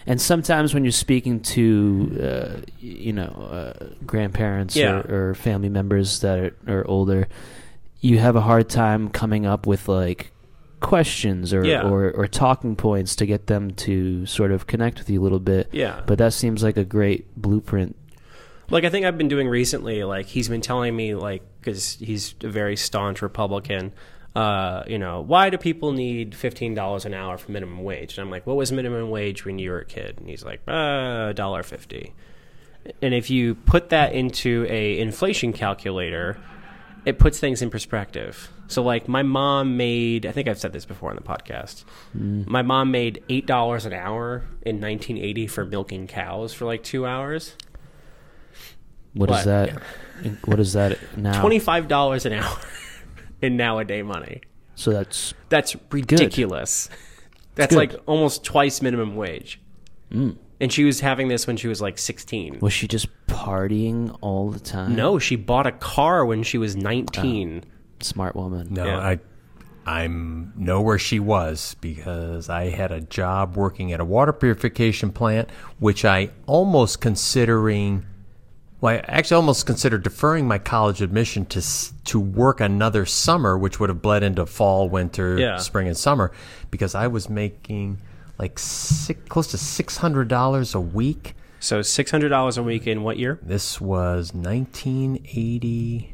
S3: And sometimes when you're speaking to, uh, you know, uh, grandparents
S2: Yeah.
S3: or, or family members that are, are older, you have a hard time coming up with like questions or,
S2: Yeah.
S3: or, or talking points to get them to sort of connect with you a little bit.
S2: Yeah.
S3: But that seems like a great blueprint.
S2: Like, I think I've been doing recently, like, he's been telling me, like, because he's a very staunch Republican, uh, you know, why do people need fifteen dollars an hour for minimum wage? And I'm like, what was minimum wage when you were a kid? And he's like, uh, one dollar fifty. And if you put that into a inflation calculator, it puts things in perspective. So, like, my mom made, I think I've said this before on the podcast, mm. my mom made eight dollars an hour in nineteen eighty for milking cows for, like, two hours.
S3: What, what is that? Yeah. What is that now?
S2: twenty-five dollars an hour in nowadays money.
S3: So that's
S2: that's ridiculous. Good. That's
S3: good.
S2: Like almost twice minimum wage.
S3: Mm.
S2: And she was having this when she was like sixteen.
S3: Was she just partying all the time?
S2: No, she bought a car when she was nineteen.
S3: Oh, smart woman.
S1: No,
S2: yeah.
S1: I I'm know where she was because I had a job working at a water purification plant, which I almost considering Well, I actually almost considered deferring my college admission to to work another summer, which would have bled into fall, winter,
S2: yeah.
S1: spring, and summer, because I was making like six, close to six hundred dollars a week.
S2: So six hundred dollars a week in what year?
S1: This was nineteen eighty-two.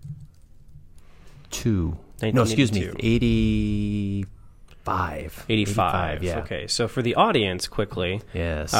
S1: No, excuse me, eighty-five.
S2: eighty-five.
S1: eighty-five, yeah.
S2: Okay, so for the audience, quickly.
S1: Yes.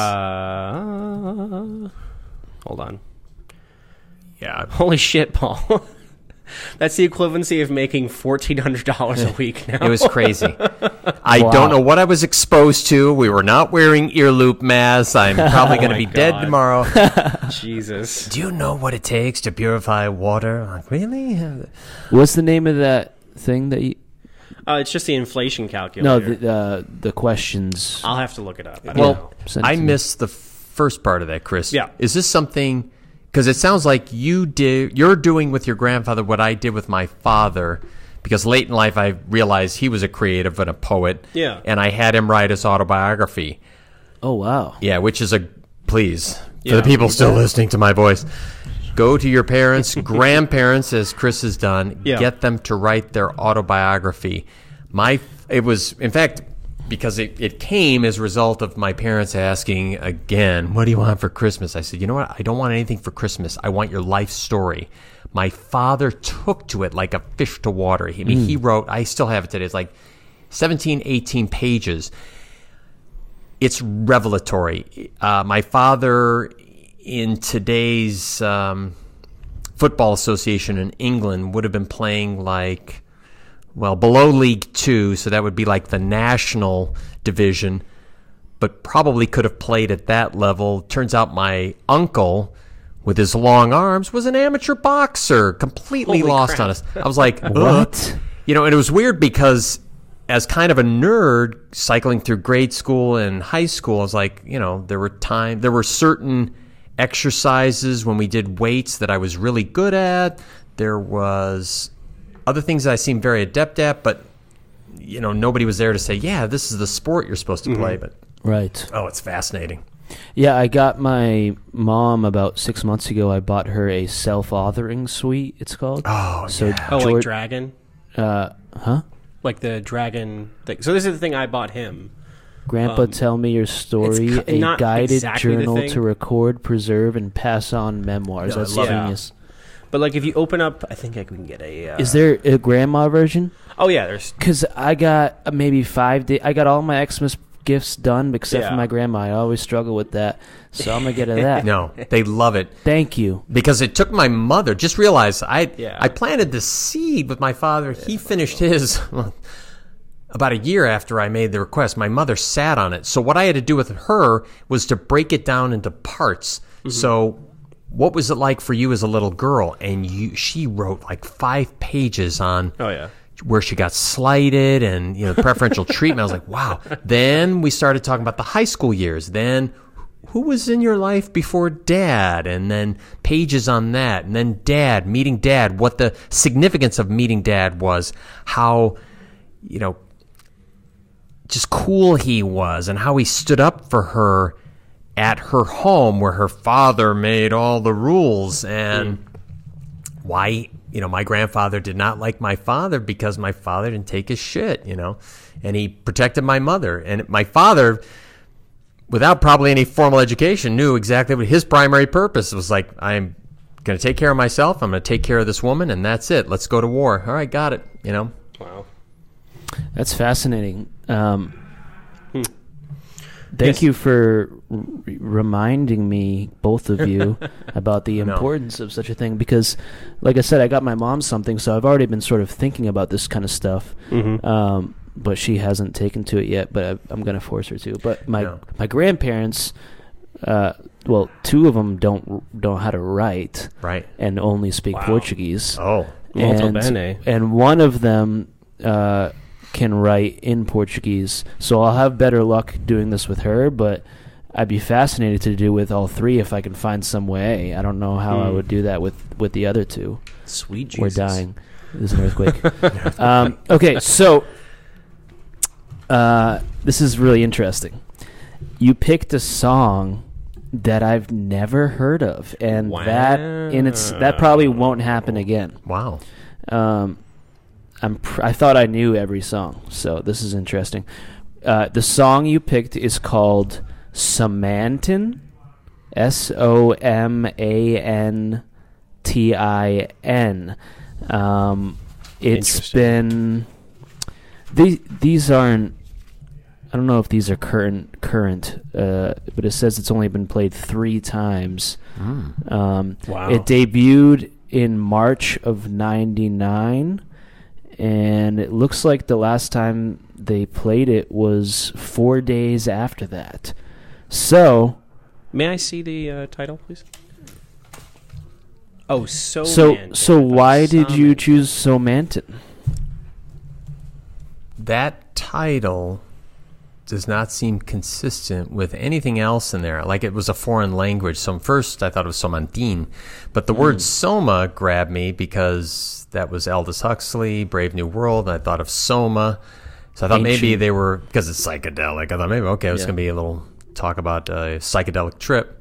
S2: Uh, hold on.
S1: Yeah.
S2: Holy shit, Paul. That's the equivalency of making fourteen hundred dollars a week now.
S1: It was crazy. I
S3: Wow.
S1: don't know what I was exposed to. We were not wearing ear loop masks. I'm probably going to
S2: my
S1: be dead
S2: God.
S1: tomorrow.
S2: Jesus.
S1: Do you know what it takes to purify water? Like, really?
S3: What's the name of that thing that you...
S2: Uh, it's just the inflation
S3: No,
S2: calculator.
S3: the uh, the questions.
S2: I'll have to look it up. I don't
S1: Well,
S2: know.
S3: Send it
S1: I
S3: to me.
S1: missed the first part of that, Chris.
S2: Yeah.
S1: Is this something... Because it sounds like you did, you're doing with your grandfather what I did with my father, because late in life I realized he was a creative and a poet.
S2: Yeah.
S1: And I had him write his autobiography.
S3: Oh, wow.
S1: Yeah, which is a... Please,
S2: Yeah,
S1: for the people
S2: read
S1: still
S2: that.
S1: listening to my voice, go to your parents, grandparents, as Chris has done,
S2: Yeah.
S1: get them to write their autobiography. My, it was, in fact... Because it, it came as a result of my parents asking again, what do you want for Christmas? I said, you know what? I don't want anything for Christmas. I want your life story. My father took to it like a fish to water. I mean, mm. he wrote, I still have it today. It's like seventeen, eighteen pages. It's revelatory. Uh, my father, in today's um, football association in England, would have been playing like... Well, below League Two, so that would be like the national division, but probably could have played at that level. Turns out my uncle, with his long arms, was an amateur boxer, completely
S2: Holy
S1: lost
S2: crap.
S1: on us. I was like,
S3: What?
S1: You know, and it was weird because as kind of a nerd cycling through grade school and high school, I was like, you know, there were time, there were certain exercises when we did weights that I was really good at. There was... other things that I seemed very adept at, but, you know, nobody was there to say, yeah, this is the sport you're supposed to mm-hmm. play. But
S3: Right.
S1: Oh, it's fascinating.
S3: Yeah, I got my mom about six months ago. I bought her a self-authoring suite, it's called.
S1: Oh,
S3: so
S1: yeah.
S2: Oh, like
S3: George-
S2: Dragon?
S3: Uh, huh?
S2: Like the Dragon thing. So this is the thing I bought him.
S3: Grandpa,
S2: Um,
S3: tell me your story.
S2: it's
S3: A
S2: not
S3: guided
S2: exactly the
S3: journal
S2: thing.
S3: to record, preserve, and pass on memoirs.
S1: No, I
S3: That's
S1: love
S2: it.
S3: genius.
S2: But like if you open up, I think I can get a... Uh,
S3: Is there a grandma version?
S2: Oh, yeah, there's...
S3: Because I got uh, maybe five days. I got all my Xmas gifts done except
S2: Yeah.
S3: for my grandma. I always struggle with that. So I'm going to get her that.
S1: No, they love it.
S3: Thank you.
S1: Because it took my mother, just realize, I
S2: Yeah.
S1: I planted the seed with my father. He finished his well, about a year after I made the request. My mother sat on it. So what I had to do with her was to break it down into parts. Mm-hmm. So what was it like for you as a little girl? And you, she wrote like five pages on
S2: Oh, yeah.
S1: where she got slighted and, you know, preferential treatment. I was like, wow. Then we started talking about the high school years. Then who was in your life before dad? And then pages on that. And then dad, meeting dad, what the significance of meeting dad was, how, you know, just cool he was and how he stood up for her at her home where her father made all the rules, and mm. why, you know, my grandfather did not like my father because my father didn't take his shit, you know, and he protected my mother. And my father, without probably any formal education, knew exactly what his primary purpose was. Like, I'm going to take care of myself. I'm going to take care of this woman, and that's it. Let's go to war. All right, got it, you know.
S2: Wow.
S3: That's fascinating. Um,
S2: hmm.
S3: Thank
S2: yes.
S3: you for r- reminding me, both of you, about the importance of such a thing. Because, like I said, I got my mom something, so I've already been sort of thinking about this kind of stuff.
S2: Mm-hmm.
S3: Um, but she hasn't taken to it yet, but I, I'm going to force her to. But my
S1: no.
S3: my grandparents, uh, well, two of them don't don't know how to write,
S1: right,
S3: and only speak
S2: wow.
S3: Portuguese.
S1: Oh,
S2: molto
S3: and,
S2: bene.
S3: And one of them uh, can write in Portuguese, so I'll have better luck doing this with her. But I'd be fascinated to do with all three if I can find some way. I don't know how mm. I would do that with, with the other two.
S2: Sweet Jesus.
S3: We're dying. There's an earthquake. um, okay, so uh, this is really interesting. You picked a song that I've never heard of, and
S2: wow.
S3: that in its that probably won't happen again.
S1: Wow.
S3: Um, I'm pr- I thought I knew every song, so this is interesting. Uh, the song you picked is called Somantin, S O M A N T I N. Um, it's been these these aren't. I don't know if these are current current, uh, but it says it's only been played three times.
S1: Mm.
S3: Um,
S2: wow!
S3: It debuted in March of ninety-nine, and it looks like the last time they played it was four days after that. So,
S2: may I see the uh, title, please? Oh, so
S3: so
S2: Manton.
S3: so why did you
S2: Somantin.
S3: choose Somantin?
S1: That title does not seem consistent with anything else in there. Like, it was a foreign language. So first I thought it was Somantin, but the mm. word Soma grabbed me because that was Aldous Huxley, Brave New World, and I thought of Soma. So I thought
S3: Ancient.
S1: maybe they were, because it's psychedelic, I thought maybe, okay, it was
S3: Yeah.
S1: going to be a little talk about a psychedelic trip.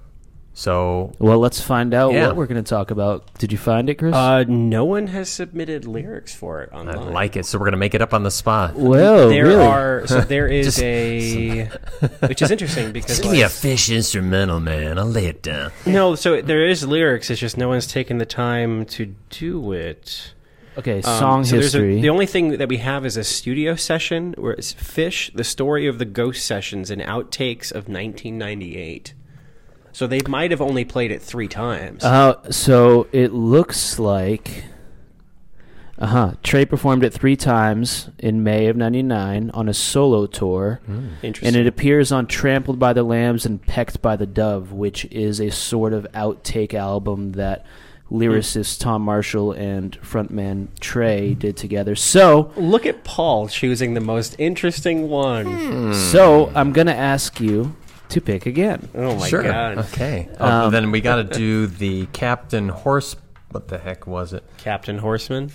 S1: So,
S3: Well, let's find out
S1: Yeah.
S3: what we're going to talk about. Did you find it, Chris?
S2: Uh, no one has submitted lyrics for it
S1: I
S2: online.
S1: like it. So we're going to make it up on the spot.
S3: well,
S2: there
S3: really?
S2: are so there is
S1: Just
S2: a which is interesting because
S1: Just give
S2: like,
S1: me a fish instrumental, man. I'll lay it down.
S2: no, so there is lyrics. It's just no one's taken the time to do it.
S3: Okay,
S2: Um,
S3: song
S2: so there's a-
S3: history.
S2: the only thing that we have is a studio session where it's Fish, the story of the ghost sessions and outtakes of nineteen ninety-eight. So they might have only played it three times.
S3: Uh, so it looks like, uh huh. Trey performed it three times in May of ninety-nine on a solo tour, and
S2: Interesting.
S3: it appears on "Trampled by the Lambs" and "Pecked by the Dove," which is a sort of outtake album that lyricist Tom Marshall and frontman Trey did together. So,
S2: Look at Paul choosing the most interesting one.
S3: so I'm gonna ask you to pick again.
S2: Oh my
S1: Sure.
S2: god.
S1: Okay. Oh,
S3: Um,
S1: then we got to do the Captain Horse. What the heck was it?
S2: Captain Horseman?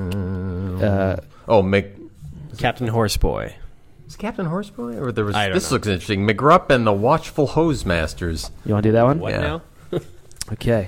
S3: Uh,
S1: Oh, Mc.
S2: Captain Horseboy.
S1: Was it Captain Horseboy? Or there was.
S2: I don't
S1: This
S2: know.
S1: looks interesting. McGrupp and the Watchful Hose Masters.
S3: you want to do that one?
S2: What
S1: Yeah.
S2: now?
S3: Okay.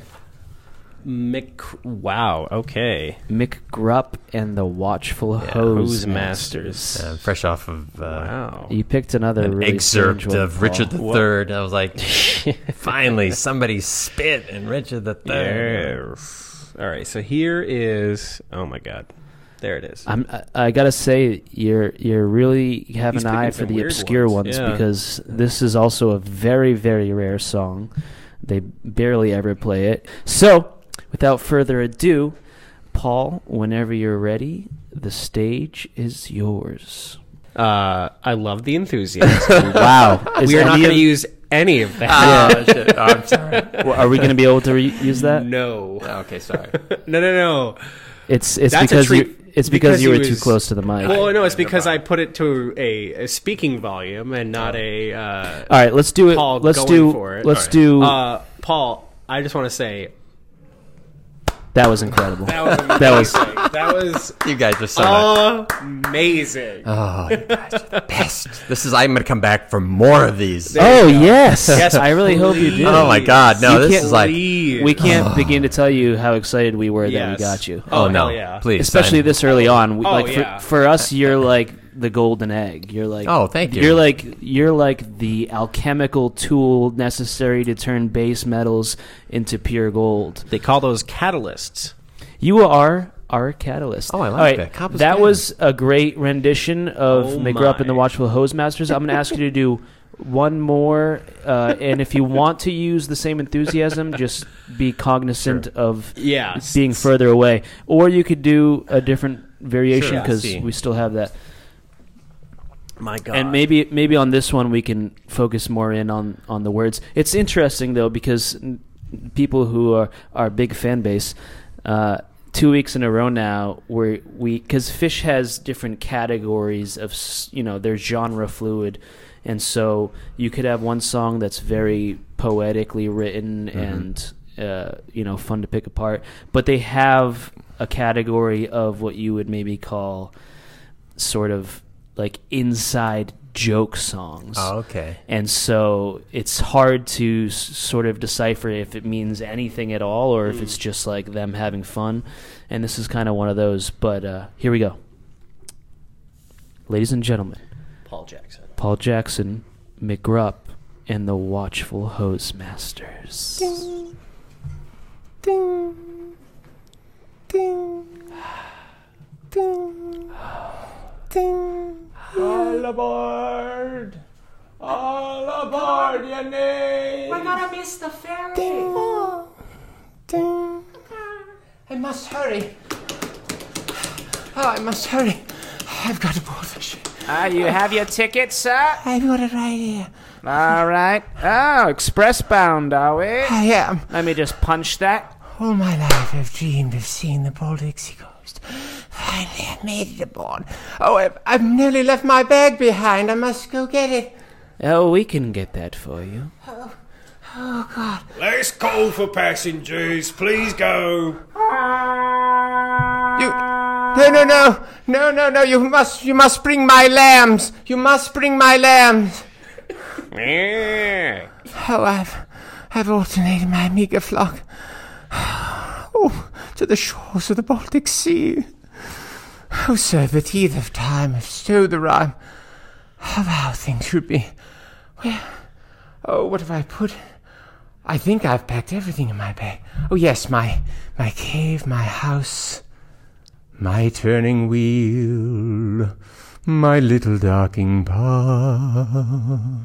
S2: Mc. Wow. Okay.
S3: Mick Grupp and the Watchful
S1: Yeah,
S3: Hose,
S2: Hose
S3: Masters.
S2: Masters.
S1: Uh, fresh off of uh,
S2: Wow.
S3: You picked another
S1: an
S3: really
S1: excerpt
S3: strange one,
S1: of
S3: Paul.
S1: Richard the Third. I was like, finally, somebody spit in Richard the Third.
S2: Yes. All right. So here is. Oh my god. There it is.
S3: I'm, I, I gotta say, you're you're really have
S2: He's
S3: an eye
S2: picking
S3: for
S2: some
S3: the
S2: weird
S3: obscure
S2: ones.
S3: ones,
S2: Yeah.
S3: because this is also a very very rare song. They barely ever play it. So, without further ado, Paul, whenever you're ready, the stage is yours.
S2: Uh, I love the enthusiasm.
S3: Wow, is
S2: we are not
S3: any
S2: going to
S3: of-
S2: use any of that.
S1: Oh, shit. Oh, I'm sorry.
S3: Well, are we going to be able to re- use that?
S2: No.
S1: Okay, sorry.
S2: No. No. No.
S3: It's it's
S2: That's a
S3: because
S2: treat-
S3: you it's because,
S2: because
S3: you
S2: he
S3: were too
S2: was-
S3: close to the mic.
S2: Well, no, it's
S1: Never
S2: because I
S1: mind.
S2: put it to a, a speaking volume and not a. Uh,
S3: All right, let's do it.
S2: Paul
S3: let's
S2: going
S3: do.
S2: for it.
S3: Let's
S1: All right.
S3: do.
S2: uh, Paul, I just want to say
S3: that was incredible.
S2: that was
S3: That was-
S2: amazing. That was
S1: You guys are so
S2: amazing.
S1: Oh, you guys are the best. This is, I'm going to come back for more of these.
S3: Oh yes,
S2: Yes,
S3: I really hope you do.
S1: Oh my God. No,
S3: You
S1: this
S3: can't
S1: is like,
S2: Please.
S3: We can't begin to tell you how excited we were that
S2: Yes.
S3: we got you.
S1: oh,
S2: Oh,
S1: no,
S2: hell yeah.
S1: please.
S3: Especially
S1: I'm-
S3: this early on. We,
S2: Oh,
S3: like
S2: yeah.
S3: for, for us, you're like the golden egg. You're like
S1: Oh, thank you.
S3: You're like you're like the alchemical tool necessary to turn base metals into pure gold.
S2: They call those catalysts.
S3: You are our catalyst.
S1: Oh, I like
S3: All right,
S1: that. Cop is
S3: that
S1: good.
S3: was a great rendition of
S2: Oh,
S3: McGrupp and the
S2: my.
S3: Watchful Hose Masters. I'm going to ask you to do one more, uh, and if you want to use the same enthusiasm, just be cognizant of
S2: Yeah.
S3: being further away. Or you could do a different variation
S1: Sure,
S3: because
S1: see.
S3: we still have that.
S2: My God.
S3: And maybe maybe on this one we can focus more in on, on the words. It's interesting though because n- people who are our big fan base, uh, two weeks in a row now, where we because Fish has different categories of s- you know they're genre fluid, and so you could have one song that's very poetically written and uh, you know fun to pick apart, but they have a category of what you would maybe call sort of like inside joke songs.
S1: Oh, okay.
S3: And so it's hard to s- sort of decipher if it means anything at all or if it's just like them having fun. And this is kind of one of those. But uh, here we go. Ladies and gentlemen,
S2: Paul Jackson.
S3: Paul Jackson, McGrupp, and the Watchful Hose Masters.
S1: All aboard! All aboard, your name!
S4: We're gonna miss the ferry.
S1: Ding, ding. I must hurry. Oh, I must hurry. I've got to board the ship.
S4: Ah, you have your ticket, sir?
S1: I've got it right here.
S4: All right. Oh, express bound, are we?
S1: I am.
S4: Let me just punch that.
S1: All my life I've dreamed of seeing the Baltic Sea coast. Finally, I've made it aboard. Oh, I've, I've nearly left my bag behind. I must go get it.
S3: Oh, we can get that for you.
S1: Oh, God.
S5: Last call for passengers. Please go.
S1: You... No, no, no. No, no, no. You must, you must bring my lambs. You must bring my lambs. Oh, I've, I've alternated my meager flock. Oh, to the shores of the Baltic Sea. Oh, sir, the teeth of time have stowed the rhyme of how things should be. Where? Oh, what have I put? I think I've packed everything in my bag. Oh, yes, my my cave, my house, my turning wheel, my little docking path.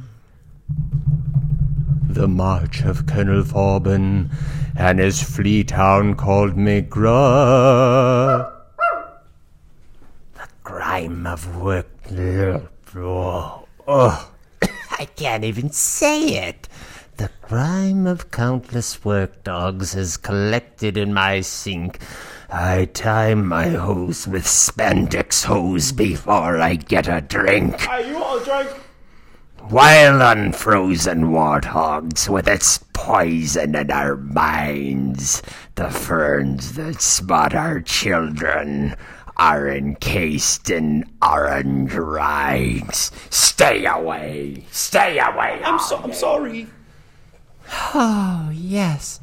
S1: The march of Colonel Forbin and his fleet hound called McGrupp. The grime of work. Oh, oh. I can't even say it. The grime of countless work dogs has collected in my sink. I time my hose with spandex hose before I get a drink.
S5: Are you all drunk?
S1: Wild unfrozen warthogs with its poison in our minds. The ferns that spot our children are encased in orange rinds. Stay away! Stay away!
S5: I'm so I'm sorry.
S1: Oh, yes.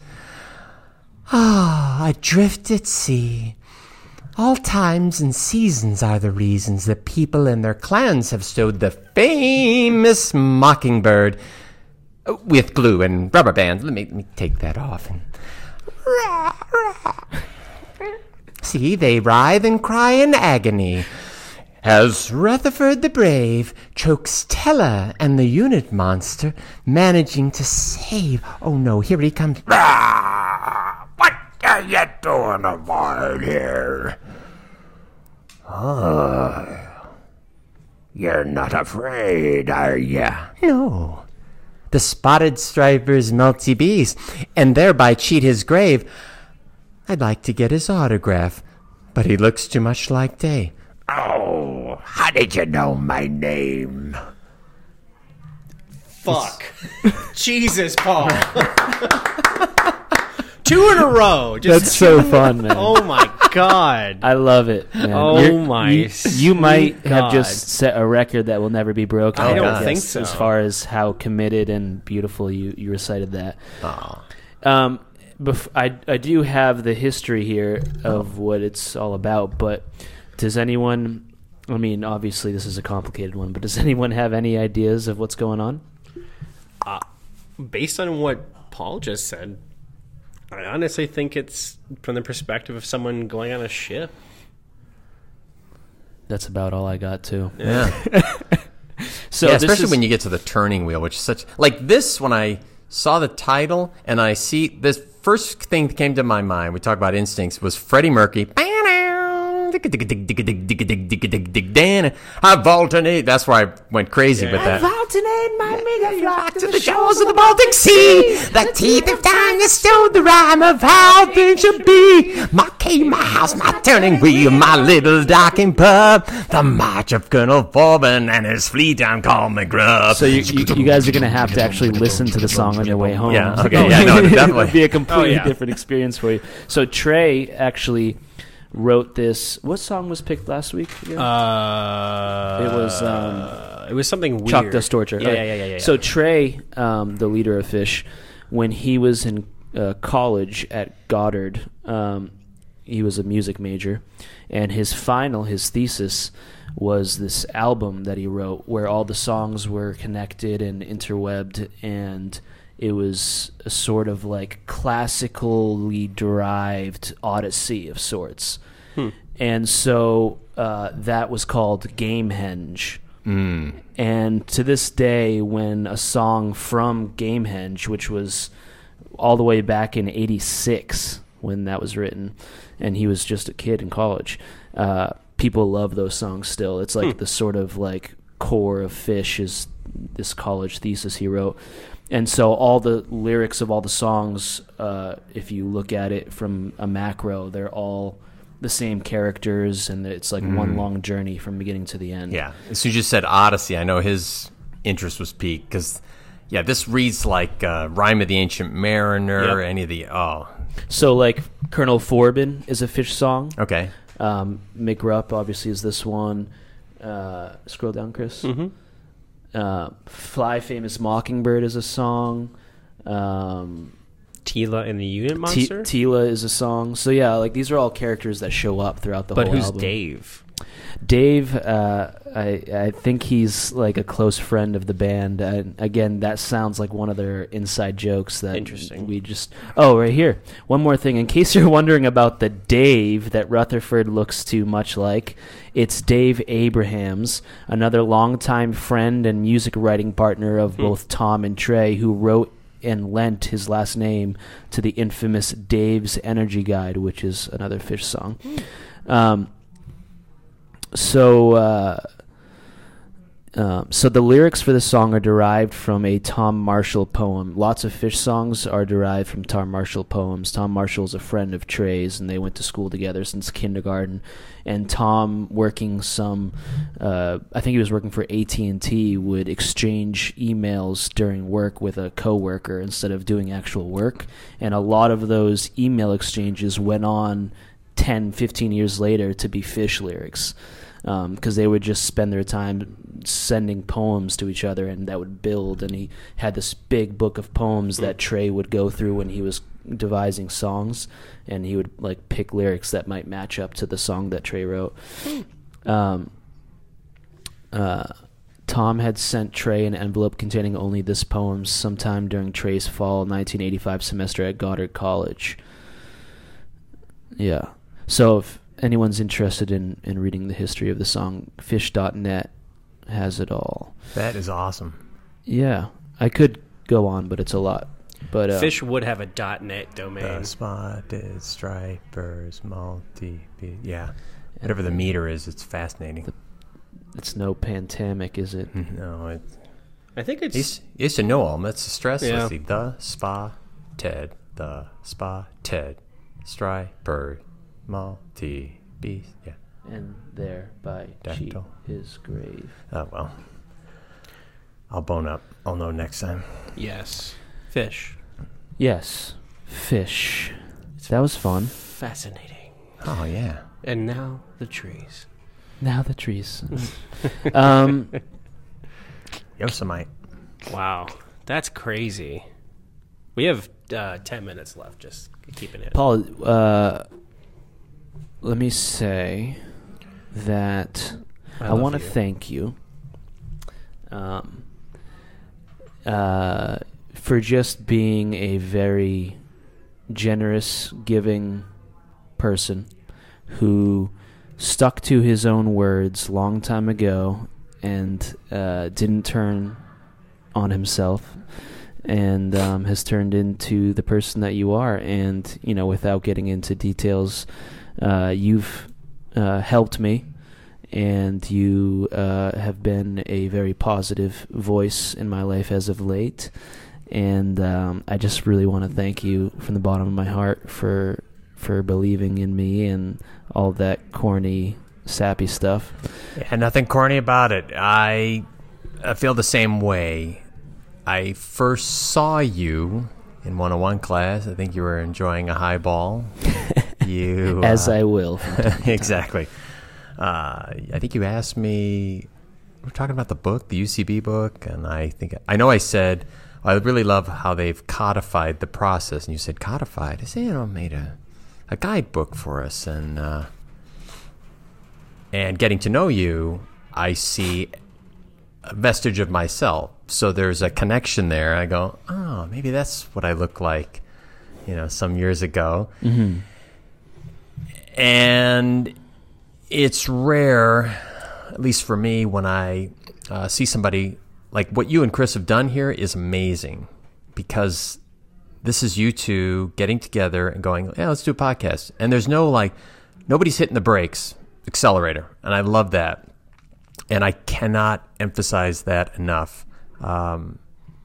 S1: Ah, adrift at sea. All times and seasons are the reasons that people and their clans have stowed the famous mockingbird uh, with glue and rubber bands. Let me, let me take that off. And... See, they writhe and cry in agony as Rutherford the Brave chokes Tella and the unit monster, managing to save. Oh no, here he comes. Ah, what are you doing aboard here? Oh, you're not afraid, are you? No. The spotted striper's melty beast, and thereby cheat his grave. I'd like to get his autograph, but he looks too much like Day. Oh, how did you know my name?
S2: Fuck. Jesus, Paul. Two in a row. Just
S3: That's so fun, man.
S2: Oh my God.
S3: I love it. Man.
S2: Oh
S3: You're-
S2: my
S3: You, you might
S2: sweet
S3: have
S2: God.
S3: just set a record that will never be broken.
S1: I don't
S3: guess,
S2: think so.
S3: As far as how committed and beautiful you, you recited that.
S1: Aw.
S3: Um, bef- I I do have the history here of what it's all about, but does anyone? I mean, obviously this is a complicated one, but does anyone have any ideas of what's going on?
S2: Based on what Paul just said, I honestly think it's from the perspective of someone going on a ship.
S3: That's about all I got too.
S1: Yeah.
S3: So
S1: yeah,
S3: this
S1: especially
S3: is-
S1: when you get to the turning wheel, which is such like this. When I saw the title and I see this, first thing that came to my mind, we talked about instincts, was Freddie Mercury. I alternate. That's where I went crazy with that.
S4: Alternate my middle flock
S1: To the shores of the Baltic Sea, the teeth of time that stole the rhyme of how things should be. My key, my house, my turning wheel, my little docking pub, the march of Colonel Forbin and his fleet on Call McGrubb.
S3: So you, you, you guys are going to have to actually listen to the song on your way home.
S1: Yeah, okay, yeah, no, definitely.
S3: It'll be a completely
S2: Oh, yeah.
S3: different experience for you. So Trey actually wrote this. What song was picked last week? again?
S2: Uh,
S3: It was, um,
S2: it was something weird.
S3: Chalk Dust Torture.
S2: Yeah,
S3: Okay.
S2: yeah, yeah, yeah, yeah.
S3: So Trey, um, the leader of Fish, when he was in uh, college at Goddard, um, he was a music major, and his final, his thesis, was this album that he wrote where all the songs were connected and interwebbed, and it was a sort of like classically derived odyssey of sorts.
S2: Hmm.
S3: And so uh, that was called Gamehenge. And to this day, when a song from Gamehenge, which was all the way back in eighty-six when that was written, and he was just a kid in college, uh, people love those songs still. It's like the sort of like core of Fish is this college thesis he wrote. And so all the lyrics of all the songs, uh, if you look at it from a macro, they're all the same characters, and it's like one long journey from beginning to the end.
S1: Yeah, as soon as you said Odyssey, I know his interest was piqued because, yeah, this reads like uh, Rhyme of the Ancient Mariner,
S2: Yep.
S1: any of the, oh,
S3: So like Colonel Forbin is a Fish song.
S1: okay.
S3: Um, McRupp obviously is this one. Uh, scroll down, Chris.
S2: Mm-hmm.
S3: Uh, Fly Famous Mockingbird is a song. Um,
S2: Tila and the Unit
S3: T-
S2: Monster.
S3: Tila is a song. So yeah, like these are all characters that show up throughout the
S2: but
S3: whole
S2: who's
S3: album.
S2: Dave?
S3: Dave, uh, I I think he's like a close friend of the band. And again, that sounds like one of their inside jokes that
S2: Interesting.
S3: we just. Oh, right here. One more thing, in case you're wondering about the Dave that Rutherford looks too much like, it's Dave Abrahams, another longtime friend and music writing partner of both Tom and Trey, who wrote and lent his last name to the infamous Dave's Energy Guide, which is another Fish song. Um, so, uh, um, so the lyrics for the song are derived from a Tom Marshall poem. Lots of Fish songs are derived from Tom Marshall poems. Tom Marshall's a friend of Trey's, and they went to school together since kindergarten. And Tom, working some, uh, I think he was working for A T and T, would exchange emails during work with a coworker instead of doing actual work. And a lot of those email exchanges went on ten, fifteen years later to be Fish lyrics. Because um, they would just spend their time sending poems to each other, and that would build. And he had this big book of poems that Trey would go through when he was devising songs, and he would like pick lyrics that might match up to the song that Trey wrote. Um, uh, Tom had sent Trey an envelope containing only this poem sometime during Trey's fall nineteen eighty-five semester at Goddard College. Yeah. So if anyone's interested in, in reading the history of the song, fish dot net has it all.
S1: That is awesome.
S3: Yeah. I could go on, but it's a lot. But uh,
S2: Fish would have a .net domain.
S1: The spotted stripers, multi, yeah. Whatever the meter is, it's fascinating.
S3: it's no Pantamic, is it?
S1: No, it.
S2: I think it's
S1: You used, you used to know all. That's the stress.
S2: Yeah.
S1: Let's see. The spa, Ted. The spa, Ted. Striper, multi, beast. Yeah.
S3: And there by cheat
S1: Dactyl.
S3: his grave.
S1: Oh well. I'll bone up. I'll know next time.
S2: yes. Fish.
S3: Yes. Fish. That was fun.
S2: Fascinating.
S1: Oh, yeah.
S2: And now the trees.
S3: Now the trees. um,
S1: Yosemite.
S2: Wow, that's crazy. We have uh, ten minutes left. Just keeping it.
S3: Paul, uh, let me say that
S2: I
S3: I,
S2: love
S3: want to
S2: you.
S3: thank you um, uh, for just being a very generous, giving person who stuck to his own words long time ago and uh, didn't turn on himself, and um, has turned into the person that you are. And, you know, without getting into details, uh, you've uh, helped me, and you uh, have been a very positive voice in my life as of late. And um, I just really want to thank you from the bottom of my heart for for believing in me and all that corny, sappy stuff.
S1: Yeah, nothing corny about it. I, I feel the same way. I first saw you in one oh one class. I think you were enjoying a highball. You,
S3: As
S1: uh,
S3: I will.
S1: exactly. Uh, I think you asked me, we're talking about the book, the U C B book, and I think, I know I said, I really love how they've codified the process. And you said, codified? I said, you know, made a, a guidebook for us. And, uh, and getting to know you, I see a vestige of myself. So there's a connection there. I go, oh, maybe that's what I look like, you know, some years ago.
S3: Mm-hmm.
S1: And it's rare, at least for me, when I uh, see somebody like what you and Chris have done here is amazing, because this is you two getting together and going, yeah, let's do a podcast. And there's no, like, nobody's hitting the brakes, accelerator. And I love that. And I cannot emphasize that enough. Um,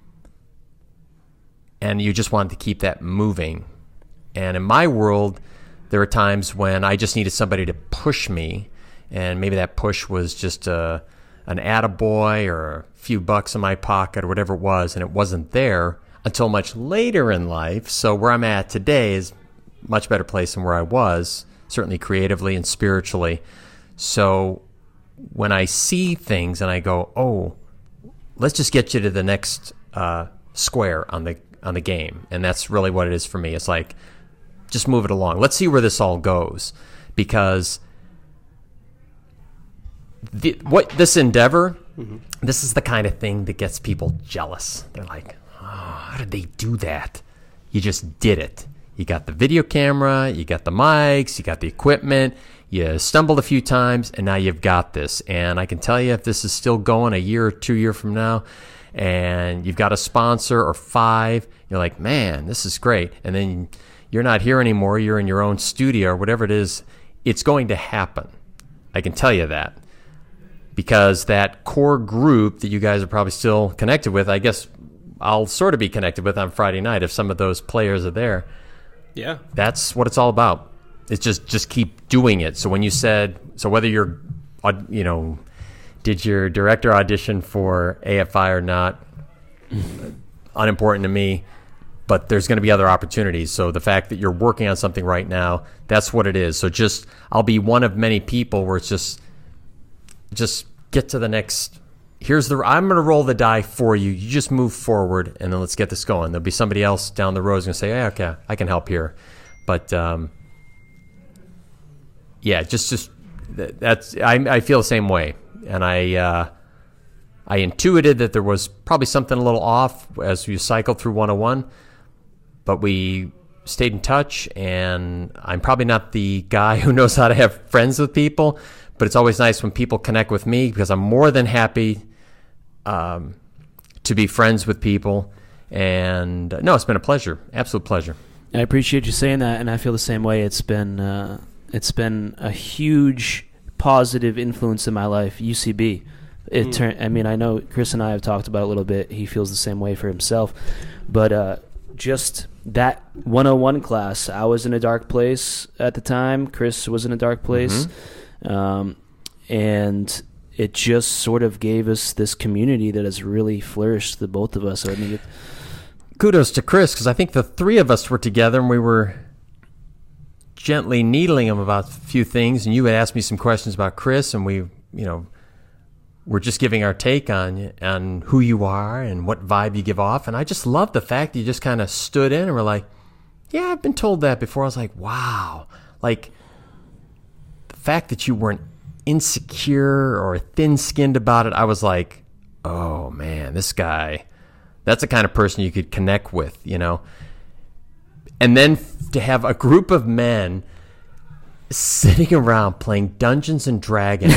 S1: and you just wanted to keep that moving. And in my world, there are times when I just needed somebody to push me, and maybe that push was just a, an attaboy or a few bucks in my pocket or whatever it was, and it wasn't there until much later in life. So where I'm at today is a much better place than where I was, certainly creatively and spiritually. So when I see things and I go, oh, let's just get you to the next uh, square on the on the game, and that's really what it is for me. It's like, just move it along. Let's see where this all goes, because the, what this endeavor, mm-hmm. this is the kind of thing that gets people jealous. They're like, oh, how did they do that? You just did it. You got the video camera, you got the mics, you got the equipment, you stumbled a few times, and now you've got this. And I can tell you, if this is still going a year or two years from now, and you've got a sponsor or five, you're like, man, this is great. And then you're not here anymore, you're in your own studio or whatever it is, it's going to happen. I can tell you that. Because that core group that you guys are probably still connected with, I guess I'll sort of be connected with on Friday night if some of those players are there.
S2: Yeah.
S1: That's what it's all about. It's just, just keep doing it. So when you said, so whether you're, you know, did your director audition for A F I or not, unimportant to me. But there's going to be other opportunities. So the fact that you're working on something right now, that's what it is. So just, I'll be one of many people where it's just, just get to the next, here's the, I'm going to roll the die for you. You just move forward, and then let's get this going. There'll be somebody else down the road who's going to say, hey, okay, I can help here. But, um, yeah, just, just, that's, I, I feel the same way. And I, uh, I intuited that there was probably something a little off as we cycled through one oh one. But we stayed in touch, and I'm probably not the guy who knows how to have friends with people, but it's always nice when people connect with me, because I'm more than happy um, to be friends with people. And uh, no, it's been a pleasure, absolute pleasure.
S3: I appreciate you saying that, and I feel the same way. It's been uh, it's been a huge positive influence in my life. U C B. It mm. turn, I mean, I know Chris and I have talked about it a little bit. He feels the same way for himself, but uh, just that one oh one class, I was in a dark place at the time. Chris was in a dark place, mm-hmm. um, and it just sort of gave us this community that has really flourished, the both of us. I mean, it,
S1: kudos to Chris, because I think the three of us were together and we were gently needling him about a few things, and you had asked me some questions about Chris, and we, you know, we're just giving our take on on who you are and what vibe you give off. And I just love the fact that you just kind of stood in and were like, yeah, I've been told that before. I was like, wow. Like, the fact that you weren't insecure or thin-skinned about it, I was like, oh, man, this guy, that's the kind of person you could connect with, you know? And then to have a group of men sitting around playing Dungeons and Dragons,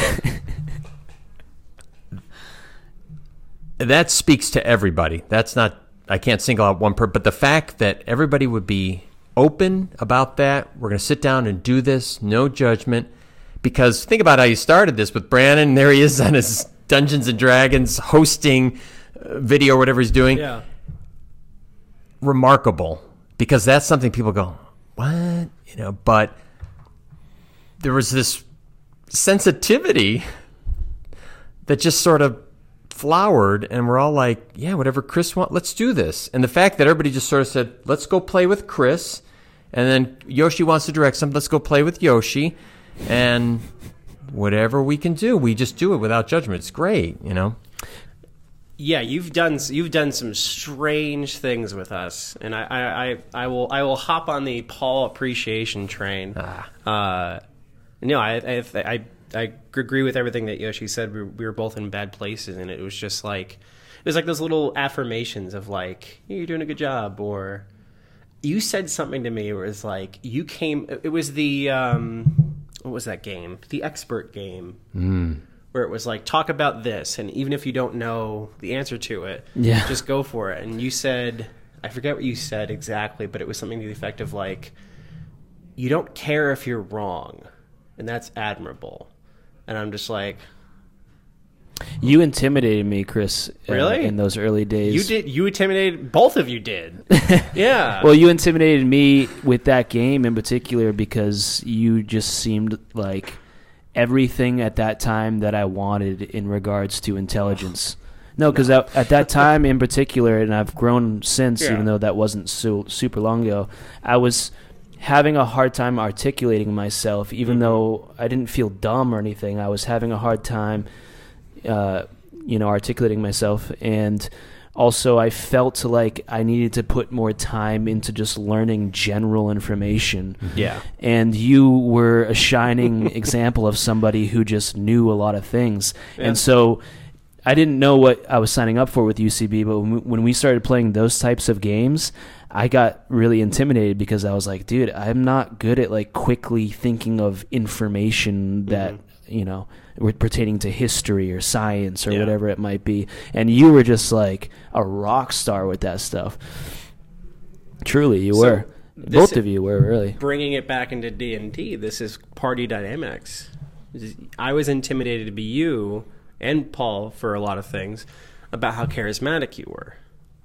S1: that speaks to everybody. That's not, I can't single out one person, but the fact that everybody would be open about that, we're going to sit down and do this, no judgment, because think about how you started this with Brandon. There he is on his Dungeons and Dragons hosting uh, video, whatever he's doing.
S2: Yeah.
S1: Remarkable, because that's something people go, what? You know, but there was this sensitivity that just sort of flowered, and we're all like, yeah, whatever Chris wants, let's do this. And the fact that everybody just sort of said, let's go play with Chris, and then Yoshi wants to direct something, let's go play with Yoshi, and whatever we can do, we just do it without judgment. It's great, you know?
S2: Yeah, you've done you've done some strange things with us, and I I, I, I will I will hop on the Paul appreciation train.
S1: Ah.
S2: Uh, no, I I, I I agree with everything that Yoshi said. We were, we were both in bad places, and it was just like it was like those little affirmations of like, you're doing a good job, or you said something to me where it's like you came. It was the um, what was that game? The expert game.
S1: Mm.
S2: Where it was like, talk about this, and even if you don't know the answer to it,
S3: Yeah.
S2: just go for it. And you said, I forget what you said exactly, but it was something to the effect of like, you don't care if you're wrong, and that's admirable. And I'm just like,
S3: You intimidated me, Chris. uh,
S2: Really?
S3: in those early days.
S2: you did, you intimidated, both of you did. Yeah.
S3: Well, you intimidated me with that game in particular because you just seemed like everything at that time that I wanted in regards to intelligence. No, because at that time in particular, and I've grown since,
S2: Yeah.
S3: even though that wasn't so super long ago, I was having a hard time articulating myself, even
S2: Mhm.
S3: though I didn't feel dumb or anything. I was having a hard time, uh, you know, articulating myself, and also I felt like I needed to put more time into just learning general information.
S2: yeah.
S3: And you were a shining example of somebody who just knew a lot of things.
S2: Yeah.
S3: And so I didn't know what I was signing up for with U C B, but when we, when we started playing those types of games, I got really intimidated because I was like, dude, I'm not good at like quickly thinking of information that,
S2: Mm-hmm.
S3: you know, pertaining to history or science or
S2: Yeah.
S3: whatever it might be. And you were just like a rock star with that stuff. Truly, you
S2: So
S3: were.
S2: this
S3: Both
S2: is-
S3: of you were, really.
S2: Bringing it back into D and D, this is party dynamics. This is- I was intimidated to be you and Paul for a lot of things about how charismatic you were.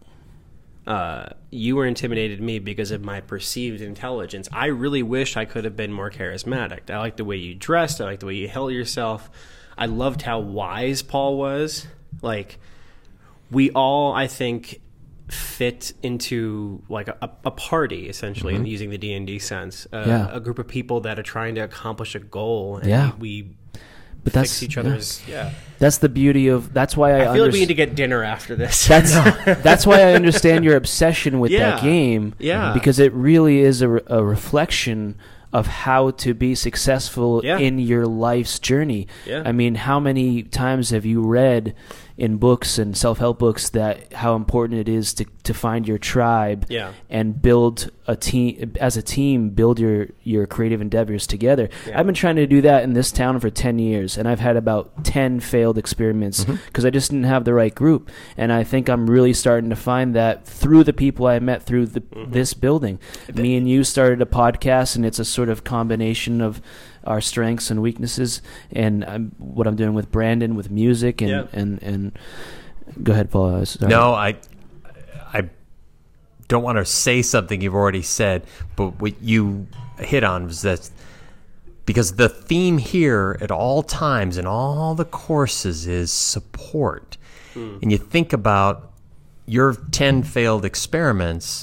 S2: Uh, you were intimidated me because of my perceived intelligence. I really wish I could have been more charismatic. I liked the way you dressed. I liked the way you held yourself. I loved how wise Paul was. Like, we all, I think, fit into like a, a party, essentially,
S3: Mm-hmm.
S2: in using the D and D sense. Uh,
S3: Yeah.
S2: A group of people that are trying to accomplish a goal. And
S3: Yeah.
S2: we, we
S3: But
S2: fix
S3: that's
S2: each
S3: yeah.
S2: other's... Yeah.
S3: That's the beauty of. That's why I.
S2: I feel like
S3: underst-
S2: we need to get dinner after this.
S3: That's that's why I understand your obsession with
S2: Yeah.
S3: that game.
S2: Yeah.
S3: Because it really is a, re- a reflection of how to be successful
S2: Yeah.
S3: in your life's journey.
S2: Yeah.
S3: I mean, how many times have you read in books and self-help books that how important it is to, to find your tribe
S2: Yeah.
S3: and build a team as a team, build your, your creative endeavors together.
S2: Yeah.
S3: I've been trying to do that in this town for ten years, and I've had about ten failed experiments because I just didn't have the right group. And I think I'm really starting to find that through the people I met through the, this building. Me and you started a podcast, and it's a sort of combination of our strengths and weaknesses, and I'm, what I'm doing with Brandon with music and
S2: Yeah.
S3: and, and go ahead, Paul. I was- sorry.
S1: No, I, I don't want to say something you've already said, but what you hit on was that because the theme here at all times in all the courses is support. And you think about your ten failed experiments,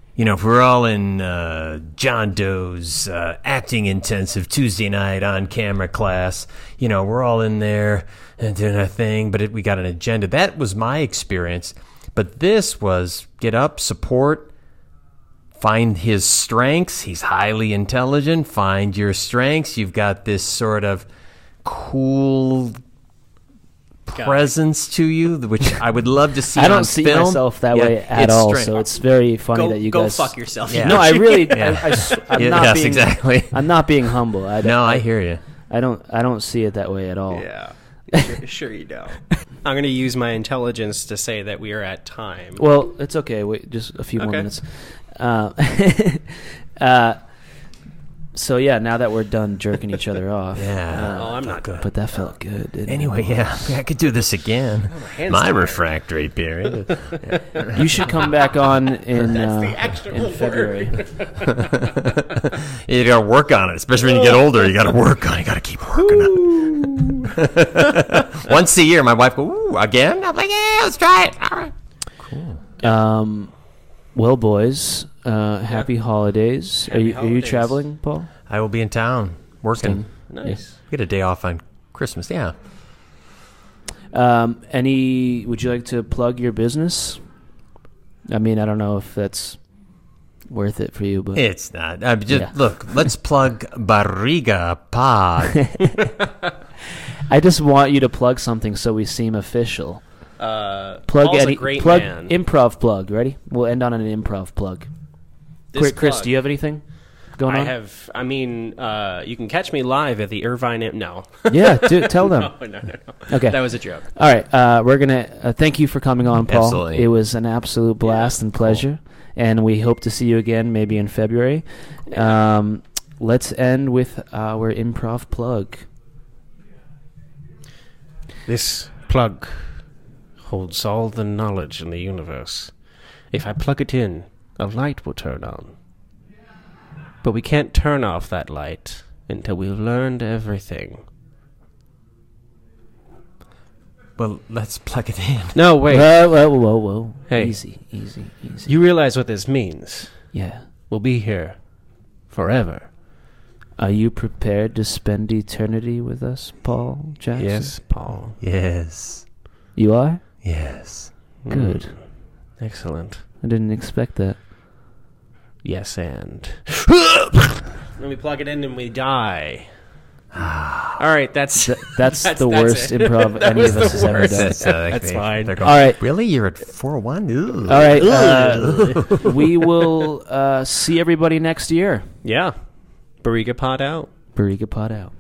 S1: you know, if we're all in uh, John Doe's uh, acting intensive Tuesday night on camera class, you know, we're all in there and doing our thing, but it, we got an agenda. That was my experience. But this was get up, support, find his strengths. He's highly intelligent. Find your strengths. You've got this sort of cool presence to you, which I would love to see.
S3: I don't
S1: on
S3: see
S1: film.
S3: myself that
S1: Yeah,
S3: way at
S1: it's
S3: all.
S1: strength.
S3: So it's very funny
S2: Go,
S3: that you
S2: go
S3: guys
S2: fuck yourself.
S1: Yeah.
S3: No, I really.
S1: Yeah.
S3: I, I, am
S1: Yeah,
S3: not
S1: yes,
S3: being
S1: exactly.
S3: I'm not being humble. I,
S1: No, I
S3: I
S1: hear you.
S3: I don't. I don't see it that way at all.
S2: Yeah. Sure, sure you don't. I'm going to use my intelligence to say that we are at time.
S3: Well, it's okay. Wait, just a few more
S2: Okay.
S3: minutes. Uh, uh, so yeah, now that we're done jerking each other off.
S1: Yeah.
S2: oh, I'm not good.
S3: But that felt good. Didn't
S1: Anyway, yeah, I could do this again.
S2: hand's
S1: My
S2: tired.
S1: refractory period.
S3: it? You should come back on in uh,
S2: actual
S3: in
S2: word.
S3: February.
S1: You got to work on it, especially when you get older. You got to work on it. You got to keep working on it. Once a year, my wife go, "Ooh, again?" I'm like, "Yeah, let's try it." All right.
S3: Um, well, boys, uh, happy holidays.
S2: Happy
S3: are you are you
S2: holidays.
S3: traveling, Paul?
S1: I will be in town working.
S2: Nice.
S1: Get a day off on Christmas. Yeah.
S3: Um, any? Would you like to plug your business? I mean, I don't know if that's worth it for you, but
S1: It's not. Uh, just,
S3: Yeah.
S1: Look, let's plug Barriga Pod.
S3: I just want you to plug something so we seem official.
S2: Uh,
S3: Plug
S2: Paul's
S3: any
S2: a great
S3: plug
S2: man.
S3: improv plug. Ready? We'll end on an improv plug.
S2: This
S3: Quick, Chris,
S2: plug.
S3: do you have anything going
S2: I
S3: on?
S2: have. I mean, uh, you can catch me live at the Irvine. Im- no.
S3: Yeah, do, tell them.
S2: no, no, no, no.
S3: Okay.
S2: That was a joke.
S3: All right, uh, we're gonna uh, thank you for coming on, Paul.
S1: Absolutely.
S3: It was an absolute blast
S2: Yeah,
S3: and pleasure, and we hope to see you again, maybe in February. Um, let's end with our improv plug.
S2: This plug holds all the knowledge in the universe. If I plug it in, a light will turn on. But we can't turn off that light until we've learned everything.
S1: Well, let's plug it in.
S2: No, wait.
S3: Whoa, whoa, whoa, whoa!
S2: Hey.
S3: Easy, easy, easy.
S2: You realize what this means?
S3: yeah.
S2: We'll be here forever.
S3: Are you prepared to spend eternity with us, Paul Jackson?
S2: Yes, Paul.
S1: Yes.
S3: You are?
S1: Yes.
S3: Good.
S2: Mm. Excellent.
S3: I didn't expect that.
S2: Yes, and. Then we plug it in and we die. All right, that's.
S3: Th- that's,
S2: That's-
S3: the
S2: that's
S3: worst
S2: it.
S3: improv
S2: That
S3: any
S2: was
S3: of us
S2: the
S3: has ever
S2: worst.
S3: done.
S1: That's, uh,
S2: That's
S1: they-
S2: fine.
S1: they're going,
S3: All right.
S1: Really? You're at four one? Ooh.
S3: All right. Uh, we will uh, see everybody next year.
S2: Yeah. Barriga Pod out.
S3: Barriga Pod out.